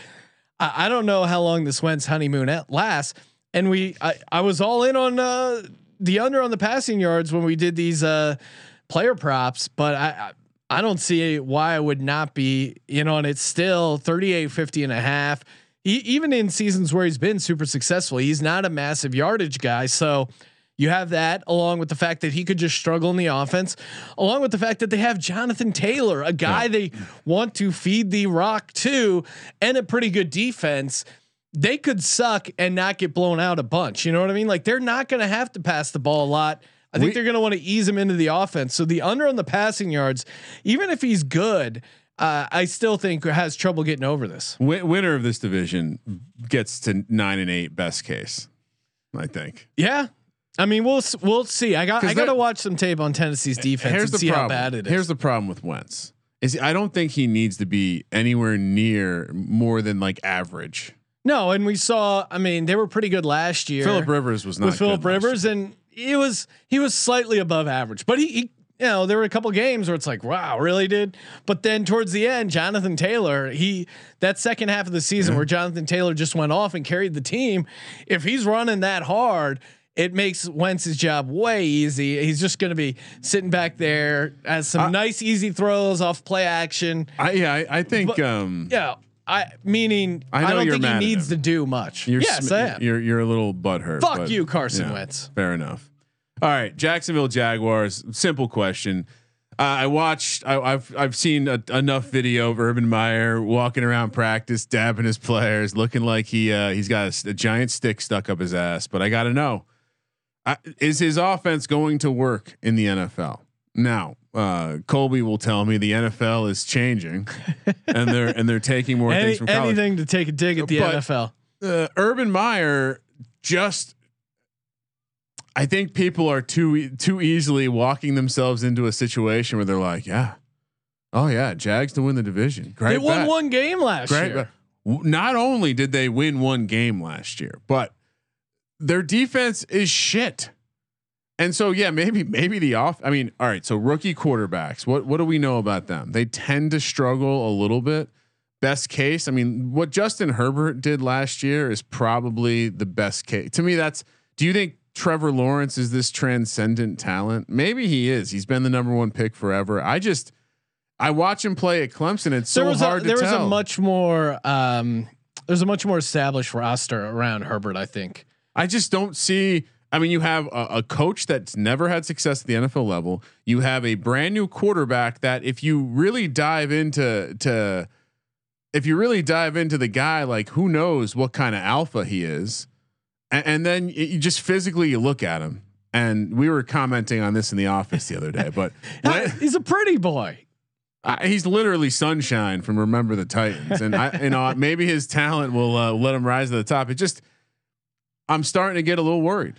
I don't know how long this Wentz honeymoon lasts. And I was all in on the under on the passing yards when we did these player props, but I don't see why I would not be in on it still. 38.50.5. Even in seasons where he's been super successful, he's not a massive yardage guy. So you have that along with the fact that he could just struggle in the offense, along with the fact that they have Jonathan Taylor, a guy they want to feed the rock to, and a pretty good defense. They could suck and not get blown out a bunch. You know what I mean? Like they're not going to have to pass the ball a lot. I think they're going to want to ease him into the offense. So the under on the passing yards, even if he's good, I still think has trouble getting over this. Winner of this division gets to 9-8 best case, I think. Yeah. I mean, we'll see. I got to watch some tape on Tennessee's defense and see how bad it is. Here's the problem with Wentz is I don't think he needs to be anywhere near more than like average. No, and we saw. I mean, they were pretty good last year. Phillip Rivers was not with Phillip Rivers, and he was slightly above average. But he you know, there were a couple games where it's like, wow, really, dude. But then towards the end, Jonathan Taylor, that second half of the season where Jonathan Taylor just went off and carried the team. If he's running that hard, it makes Wentz's job way easy. He's just going to be sitting back there as some nice, easy throws off play action. I think, but, yeah. I don't think he needs to do much. Yes, I am. You're a little butthurt. Fuck you, Carson Wentz. Fair enough. All right, Jacksonville Jaguars. Simple question. I've seen enough video of Urban Meyer walking around practice, dabbing his players, looking like he's got a giant stick stuck up his ass. But I got to know, is his offense going to work in the NFL? Now, Colby will tell me the NFL is changing, and they're taking more things from college. Anything to take a dig at the NFL. Urban Meyer just. I think people are too easily walking themselves into a situation where they're like, Jags to win the division. Great. They won one game last year. Not only did they win one game last year, but their defense is shit. And so, maybe the off. I mean, all right. So rookie quarterbacks, what do we know about them? They tend to struggle a little bit. Best case, I mean, what Justin Herbert did last year is probably the best case to me. Do you think Trevor Lawrence is this transcendent talent? Maybe he is. He's been the number one pick forever. I watch him play at Clemson. It's so hard to tell. There's a much more established roster around Herbert. I think. I just don't see. I mean, you have a coach that's never had success at the NFL level. You have a brand new quarterback that, if you really dive into the guy, like, who knows what kind of alpha he is. And then you just physically look at him, and we were commenting on this in the office the other day. But he's a pretty boy. He's literally Sunshine from Remember the Titans, and maybe his talent will let him rise to the top. I'm starting to get a little worried.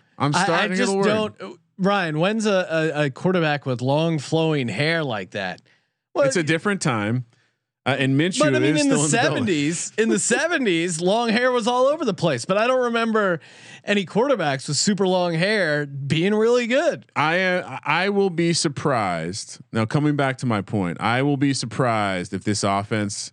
Ryan, when's a quarterback with long flowing hair like that? Well, it's a different time. And Minshew, but I mean, is in the still in the 70s, long hair was all over the place. But I don't remember any quarterbacks with super long hair being really good. I will be surprised. Now, coming back to my point, I will be surprised if this offense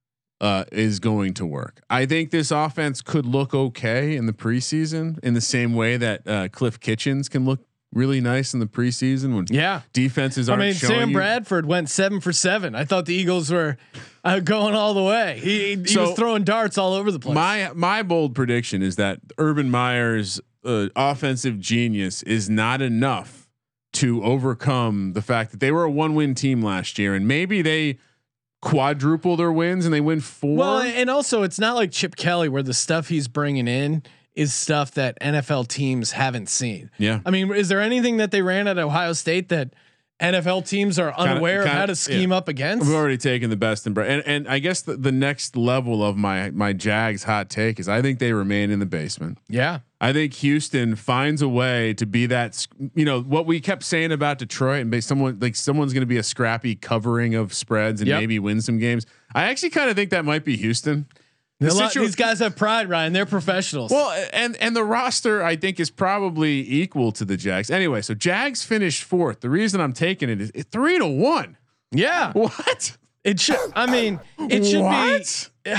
is going to work. I think this offense could look okay in the preseason, in the same way that Cliff Kitchens can look really nice in the preseason when defenses aren't. Sam Bradford went 7 for 7. I thought the Eagles were going all the way. He was throwing darts all over the place. My bold prediction is that Urban Meyer's offensive genius is not enough to overcome the fact that they were a 1-win team last year, and maybe they quadruple their wins and they win 4. Well, and also it's not like Chip Kelly where the stuff he's bringing in is stuff that NFL teams haven't seen. Yeah. I mean, is there anything that they ran at Ohio State that NFL teams are unaware of how to scheme up against? We've already taken the best and I guess the next level of my Jags hot take is I think they remain in the basement. Yeah. I think Houston finds a way to be that, what we kept saying about Detroit, and someone's going to be a scrappy covering of spreads and maybe win some games. I actually kind of think that might be Houston. These guys have pride, Ryan. They're professionals. Well, and the roster I think is probably equal to the Jags. Anyway, so Jags finished 4th. The reason I'm taking it is 3-1. Yeah. What? It should. I mean, it should what? be.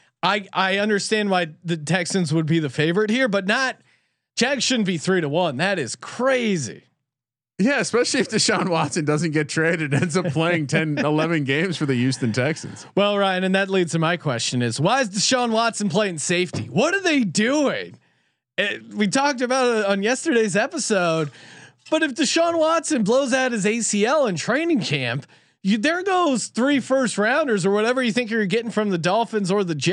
I understand why the Texans would be the favorite here, but not Jags shouldn't be 3-1. That is crazy. Yeah, especially if Deshaun Watson doesn't get traded, ends up playing 10, 11 games for the Houston Texans. Well, Ryan, and that leads to my question is, why is Deshaun Watson playing safety? What are they doing? We talked about it on yesterday's episode, but if Deshaun Watson blows out his ACL in training camp, there goes 3 first rounders or whatever you think you're getting from the Dolphins or the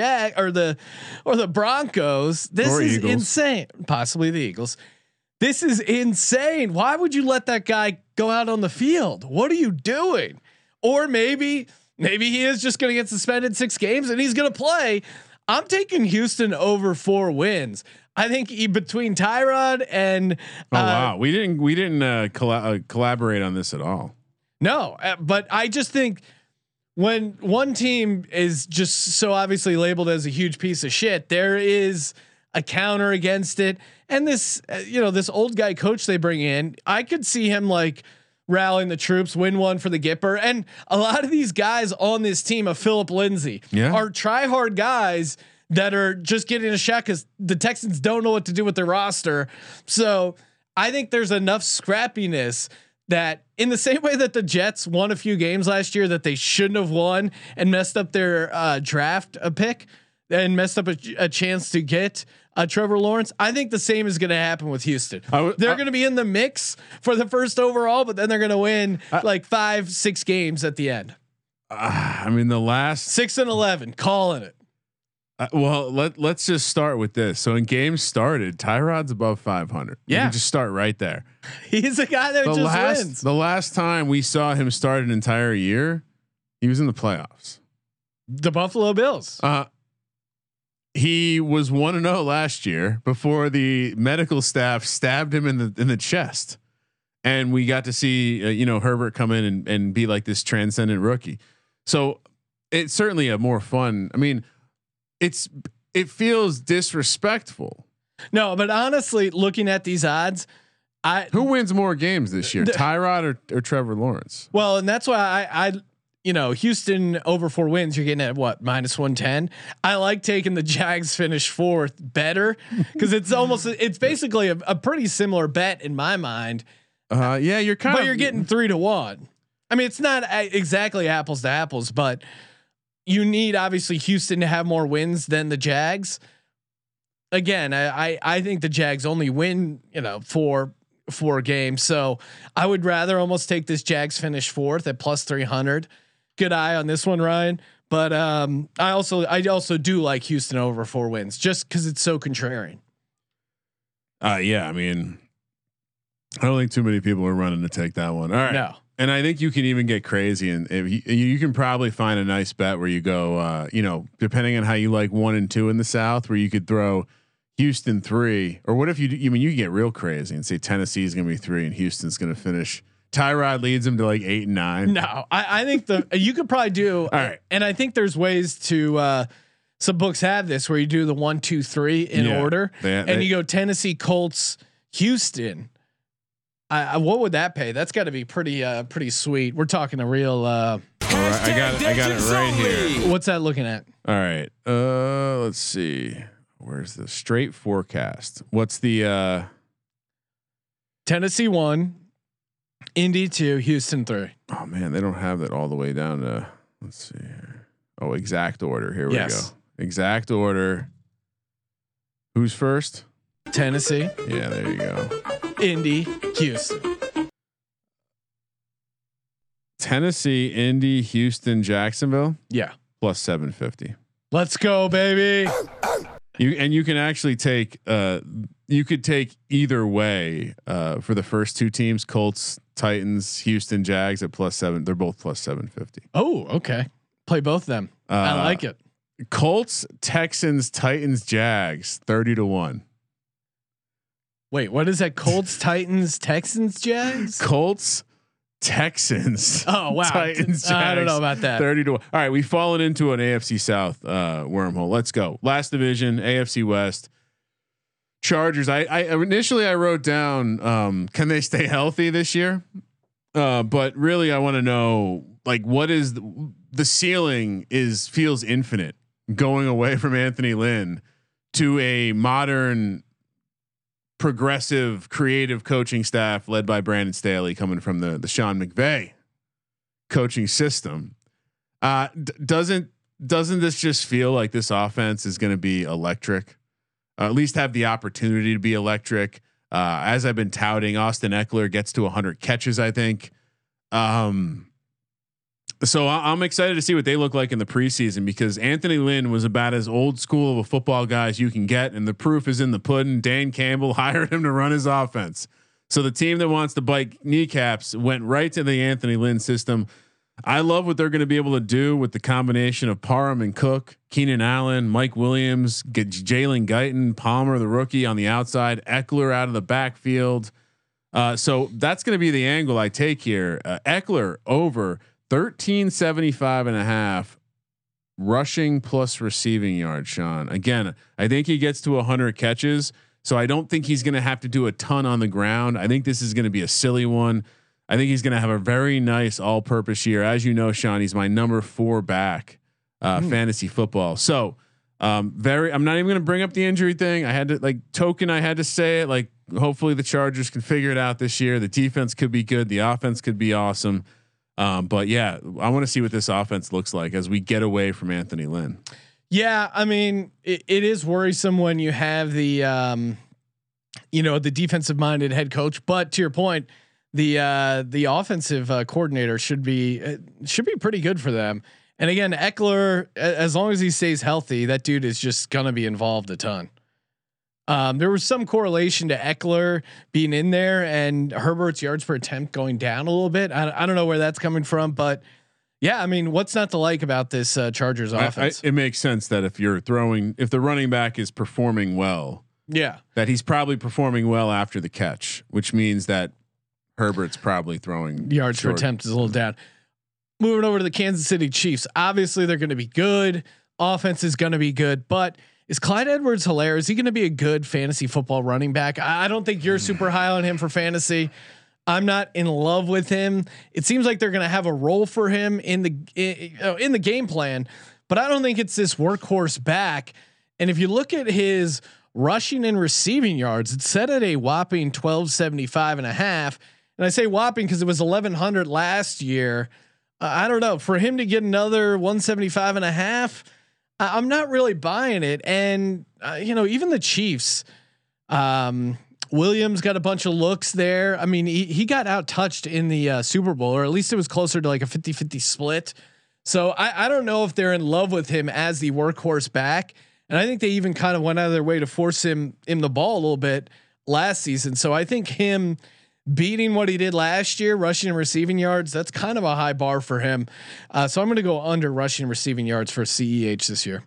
or the Broncos. This is insane. Possibly the Eagles. This is insane. Why would you let that guy go out on the field? What are you doing? Or maybe he is just going to get suspended 6 games and he's going to play. I'm taking Houston over 4 wins. I think between Tyrod and wow, we didn't collaborate on this at all. No, but I just think when one team is just so obviously labeled as a huge piece of shit, there is a counter against it. And this, this old guy coach they bring in, I could see him like rallying the troops, win one for the Gipper. And a lot of these guys on this team of Philip Lindsay are try hard guys that are just getting a shot because the Texans don't know what to do with their roster. So I think there's enough scrappiness that in the same way that the Jets won a few games last year that they shouldn't have won and messed up their draft pick and messed up a chance to get Trevor Lawrence. I think the same is going to happen with Houston. They're going to be in the mix for the first overall, but then they're going to win like 5-6 games at the end. I mean, the last 6-11, calling it. Well, let's just start with this. So in games started, Tyrod's above 500. Yeah, just start right there. He's a guy that wins. The last time we saw him start an entire year, he was in the playoffs. The Buffalo Bills. He was 1-0 last year before the medical staff stabbed him in the chest, and we got to see Herbert come in and be like this transcendent rookie. So it's certainly a more fun. I mean, it feels disrespectful. No, but honestly, looking at these odds, who wins more games this year, Tyrod or Trevor Lawrence? Well, and that's why I Houston over 4 wins, you're getting at what, -110. I like taking the Jags finish 4th better because it's basically a pretty similar bet in my mind. Yeah, you're getting 3-1. I mean, it's not exactly apples to apples, but you need obviously Houston to have more wins than the Jags. Again, I think the Jags only win, 4 games. So I would rather almost take this Jags finish 4th at +300. Good eye on this one, Ryan. But I also do like Houston over 4 wins just because it's so contrarian. Yeah, I mean, I don't think too many people are running to take that one. All right. No. And I think you can even get crazy, and you can probably find a nice bet where you go, depending on how you like 1 and 2 in the South, where you could throw Houston 3, or what if you get real crazy and say Tennessee is going to be 3 and Houston's going to finish Tyrod leads them to like 8 and 9. No, I think you could probably do. All right. And I think there's ways to. Some books have this where you do the 1, 2, 3 in order, and you go Tennessee, Colts, Houston. What would that pay? That's got to be pretty sweet. We're talking a real. I got it right here. What's that looking at? All right. Let's see. Where's the straight forecast? What's the Tennessee 1, Indy 2, Houston 3. Oh man, they don't have that all the way down to. Let's see here. Oh, exact order. Here we go. Exact order. Who's first? Tennessee. Yeah, there you go. Indy, Houston. Tennessee, Indy, Houston, Jacksonville. Yeah. Plus 750. Let's go, baby. You can actually take you could take either way for the first two teams, Colts, Titans, Houston, Jags at plus 7. They're both plus 750. Oh, okay. Play both of them. I like it. Colts, Texans, Titans, Jags 30-1. Wait, what is that? Colts, Titans, Texans, Jags? Colts, Texans. Oh wow, Titans, Jags, I don't know about that. 30-1. All right, we've fallen into an AFC South wormhole. Let's go. Last division, AFC West. Chargers. I initially I wrote down can they stay healthy this year? But really I want to know like what is the ceiling feels infinite going away from Anthony Lynn to a modern progressive creative coaching staff led by Brandon Staley coming from the Sean McVay coaching system. Doesn't this just feel like this offense is going to be electric? At least have the opportunity to be electric. As I've been touting, Austin Eckler gets to 100 catches, I think. So I'm excited to see what they look like in the preseason because Anthony Lynn was about as old school of a football guy as you can get. And the proof is in the pudding. Dan Campbell hired him to run his offense. So the team that wants to bite kneecaps went right to the Anthony Lynn system. I love what they're going to be able to do with the combination of Parham and Cook, Keenan Allen, Mike Williams, Jalen Guyton, Palmer, the rookie on the outside, Eckler out of the backfield. So that's going to be the angle I take here. Eckler over 1375.5 rushing plus receiving yards. Sean, again, I think he gets to 100 catches. So I don't think he's going to have to do a ton on the ground. I think this is going to be a silly one. I think he's going to have a very nice all-purpose year. As you know, Sean, he's my number 4 back fantasy football. So I'm not even going to bring up the injury thing. I had to say it. Like, hopefully the Chargers can figure it out this year. The defense could be good. The offense could be awesome. But yeah, I want to see what this offense looks like as we get away from Anthony Lynn. Yeah. I mean, it is worrisome when you have the defensive minded head coach, but to your point, the offensive coordinator should be pretty good for them. And again, Eckler, as long as he stays healthy, that dude is just going to be involved a ton. There was some correlation to Eckler being in there and Herbert's yards per attempt going down a little bit. I don't know where that's coming from, but yeah, I mean, what's not to like about this Chargers offense? It makes sense that if the running back is performing well, yeah, that he's probably performing well after the catch, which means that Herbert's probably throwing yards per attempt is a little down. Moving over to the Kansas City Chiefs. Obviously they're going to be good. Offense is going to be good, but is Clyde Edwards-Helaire, is he going to be a good fantasy football running back? I don't think you're super high on him for fantasy. I'm not in love with him. It seems like they're going to have a role for him in the game plan, but I don't think it's this workhorse back. And if you look at his rushing and receiving yards, it's set at a whopping 1275.5. And I say whopping because it was 1100 last year. I don't know, for him to get another 175.5, I'm not really buying it. And even the Chiefs, Williams got a bunch of looks there. I mean, he got out touched in the Super Bowl, or at least it was closer to like a 50-50 split. So I don't know if they're in love with him as the workhorse back. And I think they even kind of went out of their way to force him the ball a little bit last season. So I think him beating what he did last year, rushing and receiving yards, that's kind of a high bar for him. So I'm going to go under rushing and receiving yards for CEH this year.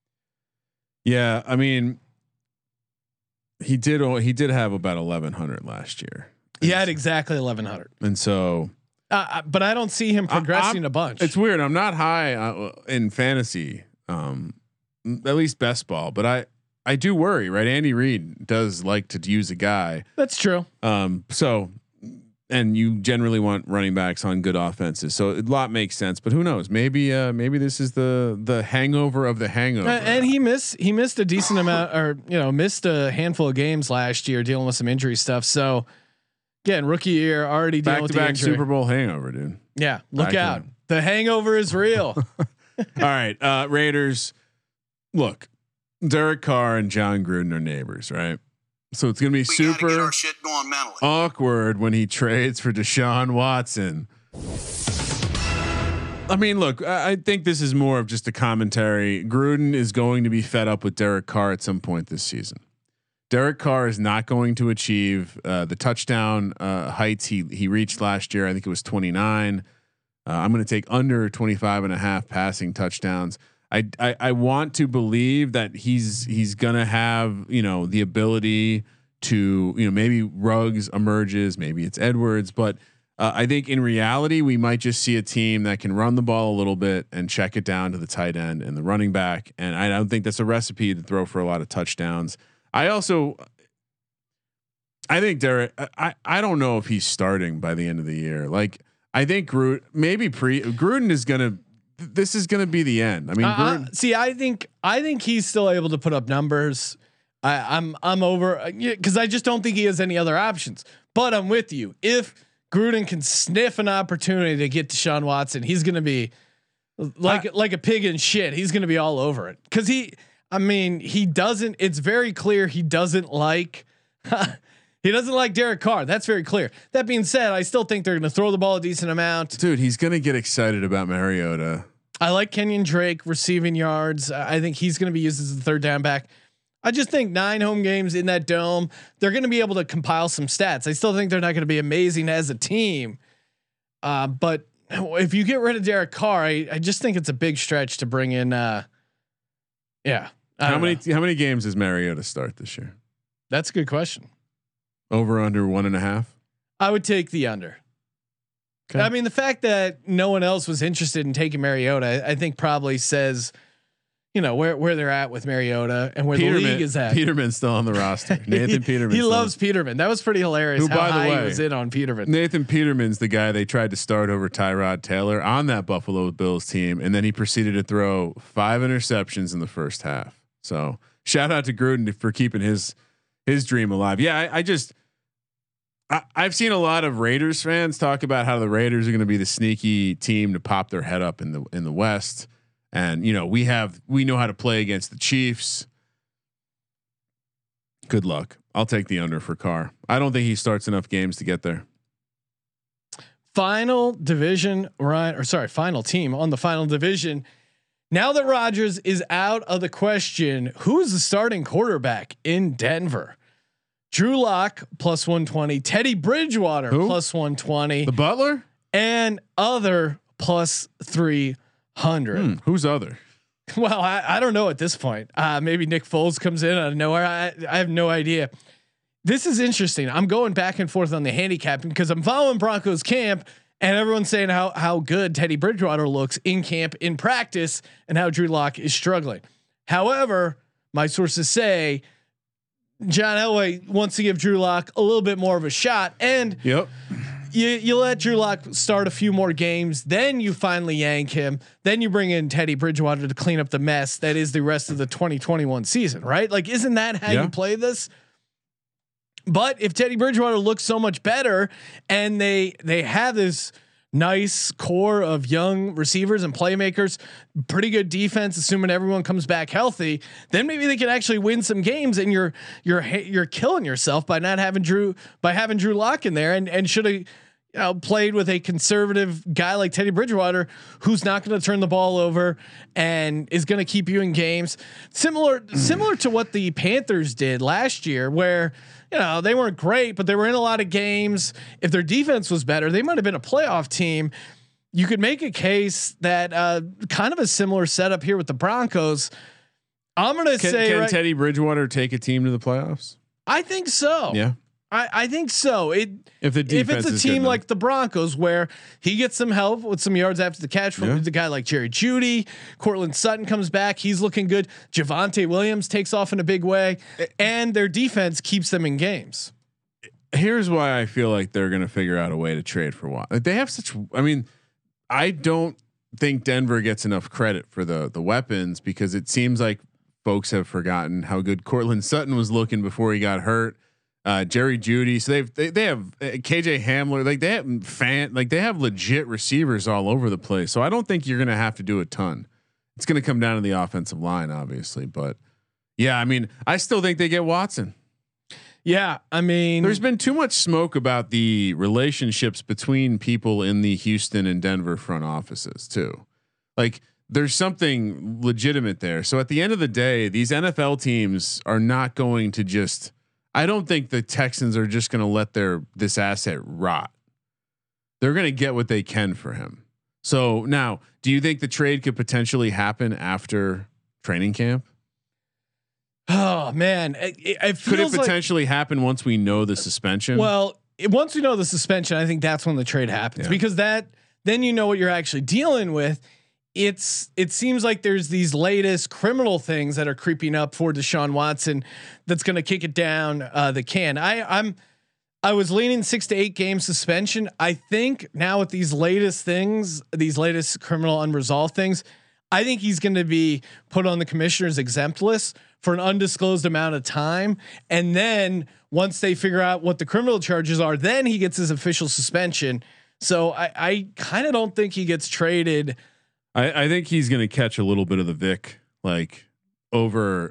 Yeah. I mean, he did have about 1100 last year. He had exactly 1,100, and so. But I don't see him progressing a bunch. It's weird. I'm not high in fantasy, at least best ball, but I do worry, right? Andy Reid does like to use a guy. That's true. So, and you generally want running backs on good offenses, so a lot makes sense. But who knows? Maybe this is the hangover of the hangover. And he missed a decent amount, or missed a handful of games last year dealing with some injury stuff. So. Again, rookie year, already dealing with the injury. Super Bowl hangover, dude. Yeah, look out. The hangover is real. All right, Raiders. Look, Derek Carr and John Gruden are neighbors, right? So it's gonna be super get our shit going mentally. Awkward when he trades for Deshaun Watson. I mean, look, I think this is more of just a commentary. Gruden is going to be fed up with Derek Carr at some point this season. Derek Carr is not going to achieve the touchdown heights he reached last year. I think it was 29. I'm going to take under 25.5 passing touchdowns. I want to believe that he's going to have the ability to maybe Ruggs emerges, maybe it's Edwards, but I think in reality we might just see a team that can run the ball a little bit and check it down to the tight end and the running back. And I don't think that's a recipe to throw for a lot of touchdowns. I think Derek. I don't know if he's starting by the end of the year. Like I think Gruden is gonna. This is gonna be the end. I mean, I think he's still able to put up numbers. I'm over because I just don't think he has any other options. But I'm with you. If Gruden can sniff an opportunity to get Deshaun Watson, he's gonna be like a pig in shit. He's gonna be all over it because he doesn't. It's very clear he doesn't like. He doesn't like Derek Carr. That's very clear. That being said, I still think they're going to throw the ball a decent amount. Dude, he's going to get excited about Mariota. I like Kenyon Drake receiving yards. I think he's going to be used as the third down back. I just think 9 home games in that dome, they're going to be able to compile some stats. I still think they're not going to be amazing as a team. But if you get rid of Derek Carr, I just think it's a big stretch to bring in. How many games does Mariota start this year? That's a good question. Over under 1.5. I would take the under. Okay. I mean, the fact that no one else was interested in taking Mariota, I think probably says, where they're at with Mariota and where the league is at. Peterman's still on the roster. Nathan Peterman. He loves Peterman. That was pretty hilarious. Who, by the way, he was in on Peterman. Nathan Peterman's the guy they tried to start over Tyrod Taylor on that Buffalo Bills team, and then he proceeded to throw 5 interceptions in the first half. So shout out to Gruden for keeping his dream alive. Yeah, I've seen a lot of Raiders fans talk about how the Raiders are going to be the sneaky team to pop their head up in the West. And we know how to play against the Chiefs. Good luck. I'll take the under for Carr. I don't think he starts enough games to get there. Final team on the final division. Now that Rodgers is out of the question, who's the starting quarterback in Denver? Drew Lock plus 120, Teddy Bridgewater plus 120, the Butler and other plus 300. Who's other? Well, I don't know at this point. Maybe Nick Foles comes in out of nowhere. I have no idea. This is interesting. I'm going back and forth on the handicapping because I'm following Broncos camp and everyone's saying how good Teddy Bridgewater looks in camp, in practice, and how Drew Lock is struggling. However, my sources say John Elway wants to give Drew Lock a little bit more of a shot, and you let Drew Lock start a few more games, then you finally yank him, then you bring in Teddy Bridgewater to clean up the mess that is the rest of the 2021 season, right? Like, isn't that how you play this? But if Teddy Bridgewater looks so much better, and they have this nice core of young receivers and playmakers, pretty good defense, assuming everyone comes back healthy, then maybe they can actually win some games. And you're killing yourself by not having Drew Lock in there, and should have played with a conservative guy like Teddy Bridgewater, who's not going to turn the ball over and is going to keep you in games. Similar to what the Panthers did last year, where they weren't great, but they were in a lot of games. If their defense was better, they might have been a playoff team. You could make a case that kind of a similar setup here with the Broncos. I'm going to say, can Teddy Bridgewater take a team to the playoffs? I think so. Yeah. I think so. If it's a team like the Broncos where he gets some help with some yards after the catch from the guy like Jerry Jeudy, Cortland Sutton comes back, he's looking good. Javonte Williams takes off in a big way, and their defense keeps them in games. Here's why I feel like they're going to figure out a way to trade for Watt. Like they have such. I mean, I don't think Denver gets enough credit for the weapons because it seems like folks have forgotten how good Cortland Sutton was looking before he got hurt. Jerry Jeudy. So they have KJ Hamler. Like they have legit receivers all over the place. So I don't think you're going to have to do a ton. It's going to come down to the offensive line, obviously. But yeah, I mean, I still think they get Watson. Yeah, I mean, there's been too much smoke about the relationships between people in the Houston and Denver front offices too. Like there's something legitimate there. So at the end of the day, these NFL teams are not going to just. I don't think the Texans are just going to let this asset rot. They're going to get what they can for him. So now, do you think the trade could potentially happen after training camp? Oh man, it could it potentially happen once we know the suspension? Well, once we know the suspension, I think that's when the trade happens because then you know what you're actually dealing with. It seems like there's these latest criminal things that are creeping up for Deshaun Watson that's going to kick it down the can. I was leaning 6 to 8 game suspension. I think now with these latest things, these latest criminal unresolved things, I think he's going to be put on the commissioner's exempt list for an undisclosed amount of time. And then once they figure out what the criminal charges are, then he gets his official suspension. So I kind of don't think he gets traded. I think he's going to catch a little bit of the Vic, like over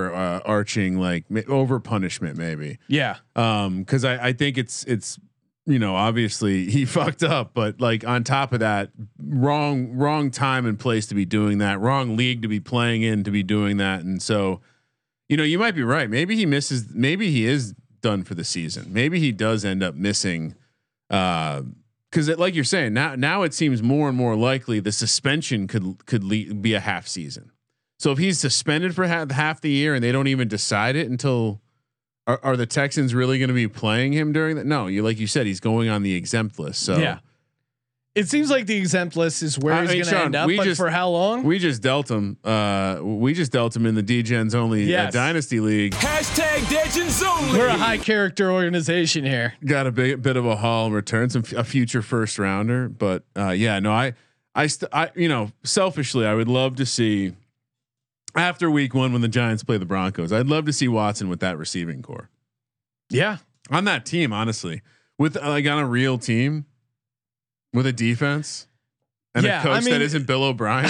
punishment maybe. Yeah. Cause I think it's, obviously he fucked up, but like on top of that, wrong time and place to be doing that, wrong league to be playing in, to be doing that. And so, you might be right. Maybe he misses, maybe he is done for the season. Maybe he does end up missing, because like you're saying, now it seems more and more likely the suspension could be a half season. So if he's suspended for half the year and they don't even decide it until, are the Texans really going to be playing him during that? No, like you said, he's going on the exempt list. So yeah, it seems like the exempt list is where he's going to end up. But for how long? We just dealt him. We just dealt him in the DGens only Dynasty League. Hashtag Degens only. We're a high character organization here. Got a bit of a haul in return, a future first rounder. But I selfishly, I would love to see after week 1 when the Giants play the Broncos. I'd love to see Watson with that receiving core. Yeah, on that team, honestly, with like on a real team. With a defense and a coach that isn't Bill O'Brien.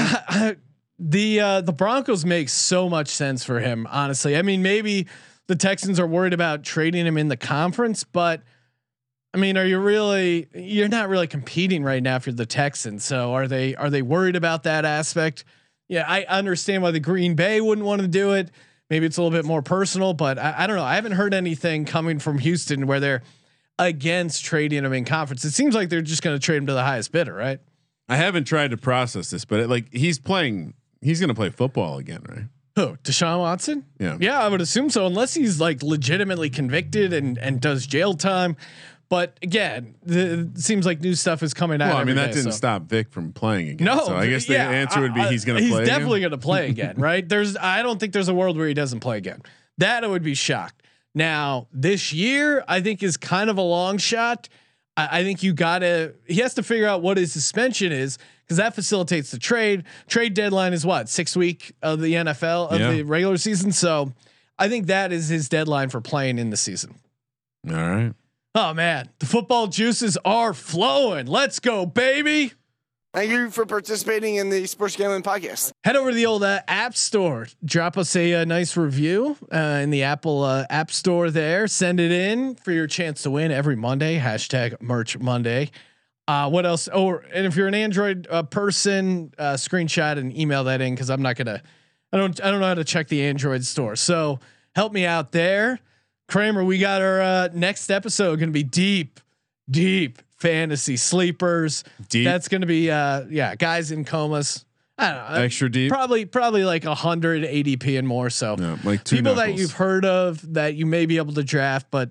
The Broncos make so much sense for him. Honestly, I mean, maybe the Texans are worried about trading him in the conference, but I mean, you're not really competing right now for the Texans. So are they worried about that aspect? Yeah, I understand why the Green Bay wouldn't want to do it. Maybe it's a little bit more personal, but I don't know. I haven't heard anything coming from Houston where they're against trading him in conference. It seems like they're just going to trade him to the highest bidder, right? I haven't tried to process this, but he's going to play football again, right? Who? Deshaun Watson? Yeah, I would assume so, unless he's like legitimately convicted and does jail time. But again, it seems like new stuff is coming out. Well, I mean, that didn't stop Vic from playing again. No, so I guess the answer would be he's going to play. He's definitely going to play again, right? I don't think there's a world where he doesn't play again. That I would be shocked. Now this year, I think is kind of a long shot. I think he has to figure out what his suspension is because that facilitates the trade. Trade deadline is what 6 week of the NFL of the regular season. So I think that is his deadline for playing in the season. All right. Oh man, the football juices are flowing. Let's go, baby. Thank you for participating in the Sports Gambling Podcast. Head over to the old App Store. Drop us a nice review in the Apple App Store there. Send it in for your chance to win every Monday. Hashtag Merch Monday. What else? And if you're an Android person, screenshot and email that in because I don't know how to check the Android store. So help me out there. Kramer, we got our next episode going to be deep fantasy sleepers. Deep. That's going to be guys in comas. I don't know. Extra deep. Probably like 100 ADP and more. So like people knuckles. that you've heard of that you may be able to draft, but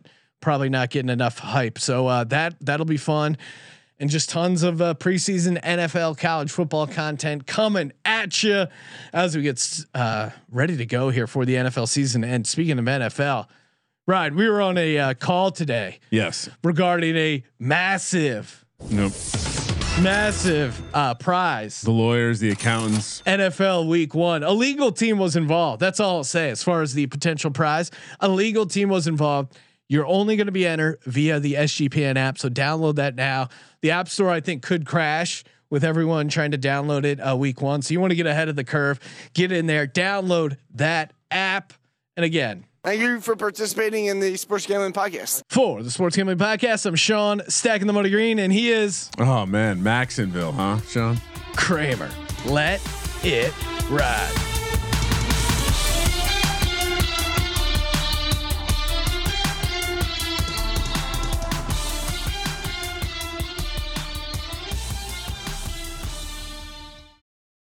probably not getting enough hype. So that'll be fun. And just tons of preseason NFL college football content coming at you as we get ready to go here for the NFL season. And speaking of NFL, Ryan, we were on a call today. Yes. Regarding a massive prize. The lawyers, the accountants. NFL Week 1. A legal team was involved. That's all I'll say as far as the potential prize. A legal team was involved. You're only going to be entered via the SGPN app, so download that now. The App Store, I think, could crash with everyone trying to download it Week 1. So you want to get ahead of the curve. Get in there, download that app, and again, thank you for participating in the Sports Gambling Podcast. For the Sports Gambling Podcast, I'm Sean, stacking the money green, and he is. Oh man, Maxonville, huh, Sean? Kramer. Let it ride.